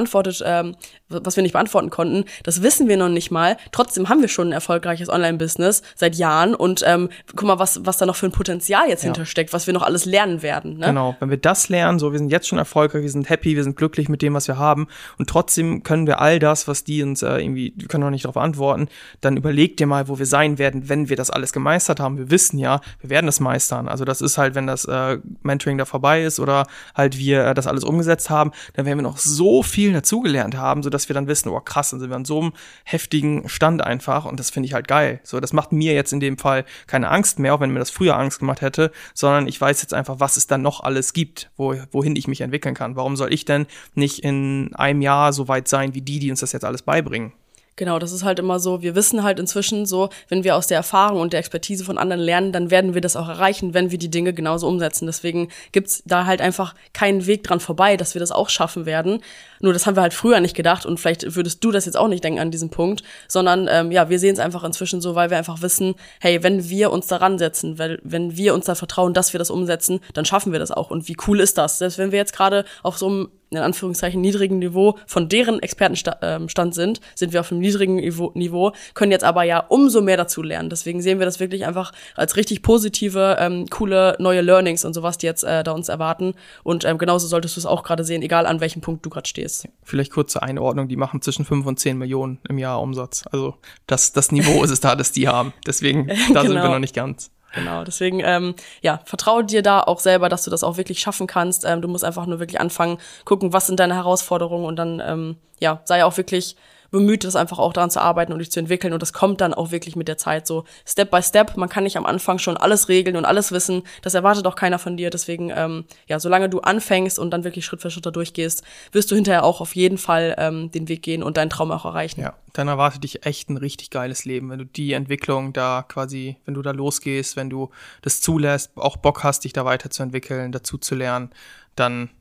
beantworten konnten, das wissen wir noch nicht mal. Trotzdem haben wir schon ein erfolgreiches Online-Business seit Jahren und guck mal, was da noch für ein Potenzial jetzt hintersteckt, was wir noch alles lernen werden. Ne? Genau, wenn wir das lernen, so wir sind jetzt schon erfolgreich, wir sind happy, wir sind glücklich mit dem, was wir haben und trotzdem können wir all das, was die uns irgendwie, wir können noch nicht darauf antworten, dann überleg dir mal, wo wir sein werden, wenn wir das alles gemeistert haben. Wir wissen ja, wir werden das meistern. Also das ist halt, wenn das Mentoring da vorbei ist oder halt wir das alles umgesetzt haben, dann werden wir noch so viel dazugelernt haben, sodass wir dann wissen, oh krass, dann sind wir an so einem heftigen Stand einfach und das finde ich halt geil. So, das macht mir jetzt in dem Fall keine Angst mehr, auch wenn mir das früher Angst gemacht hätte, sondern ich weiß jetzt einfach, was es dann noch alles gibt, wohin ich mich entwickeln kann. Warum soll ich denn nicht in einem Jahr so weit sein, wie die uns das jetzt alles beibringen? Genau, das ist halt immer so, wir wissen halt inzwischen so, wenn wir aus der Erfahrung und der Expertise von anderen lernen, dann werden wir das auch erreichen, wenn wir die Dinge genauso umsetzen. Deswegen gibt's da halt einfach keinen Weg dran vorbei, dass wir das auch schaffen werden. Nur das haben wir halt früher nicht gedacht und vielleicht würdest du das jetzt auch nicht denken an diesem Punkt, sondern wir sehen es einfach inzwischen so, weil wir einfach wissen, hey, wenn wir uns daran setzen, wenn wir uns da vertrauen, dass wir das umsetzen, dann schaffen wir das auch. Und wie cool ist das? Selbst wenn wir jetzt gerade auf so einem in Anführungszeichen niedrigen Niveau von deren Expertenstand sind wir auf einem niedrigen Niveau, können jetzt aber ja umso mehr dazu lernen. Deswegen sehen wir das wirklich einfach als richtig positive, coole neue Learnings und sowas, die jetzt da uns erwarten. Und genauso solltest du es auch gerade sehen, egal an welchem Punkt du gerade stehst. Vielleicht kurze Einordnung, die machen zwischen 5 und 10 Millionen im Jahr Umsatz. Also das Niveau ist es da, das die haben. Deswegen, da sind wir noch nicht ganz. Genau, deswegen, vertraue dir da auch selber, dass du das auch wirklich schaffen kannst. Du musst einfach nur wirklich anfangen, gucken, was sind deine Herausforderungen und dann, sei auch wirklich bemüht, das einfach auch daran zu arbeiten und dich zu entwickeln und das kommt dann auch wirklich mit der Zeit so Step by Step. Man kann nicht am Anfang schon alles regeln und alles wissen, das erwartet auch keiner von dir, deswegen, solange du anfängst und dann wirklich Schritt für Schritt da durchgehst, wirst du hinterher auch auf jeden Fall den Weg gehen und deinen Traum auch erreichen. Ja, dann erwartet dich echt ein richtig geiles Leben, wenn du die Entwicklung da quasi, wenn du da losgehst, wenn du das zulässt, auch Bock hast, dich da weiterzuentwickeln, dazu zu lernen, dann,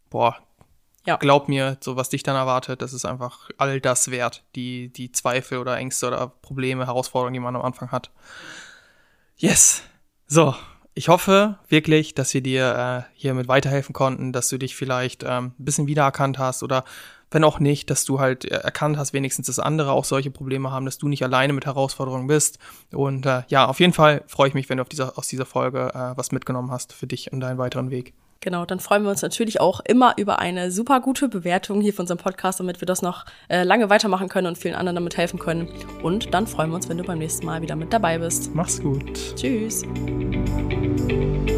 glaub mir, so was dich dann erwartet, das ist einfach all das wert, die Zweifel oder Ängste oder Probleme, Herausforderungen, die man am Anfang hat. Yes. So, ich hoffe wirklich, dass wir dir hiermit weiterhelfen konnten, dass du dich vielleicht ein bisschen wiedererkannt hast oder wenn auch nicht, dass du halt erkannt hast, wenigstens, dass andere auch solche Probleme haben, dass du nicht alleine mit Herausforderungen bist. Und auf jeden Fall freue ich mich, wenn du aus dieser Folge was mitgenommen hast für dich und deinen weiteren Weg. Genau, dann freuen wir uns natürlich auch immer über eine super gute Bewertung hier für unseren Podcast, damit wir das noch lange weitermachen können und vielen anderen damit helfen können. Und dann freuen wir uns, wenn du beim nächsten Mal wieder mit dabei bist. Mach's gut. Tschüss.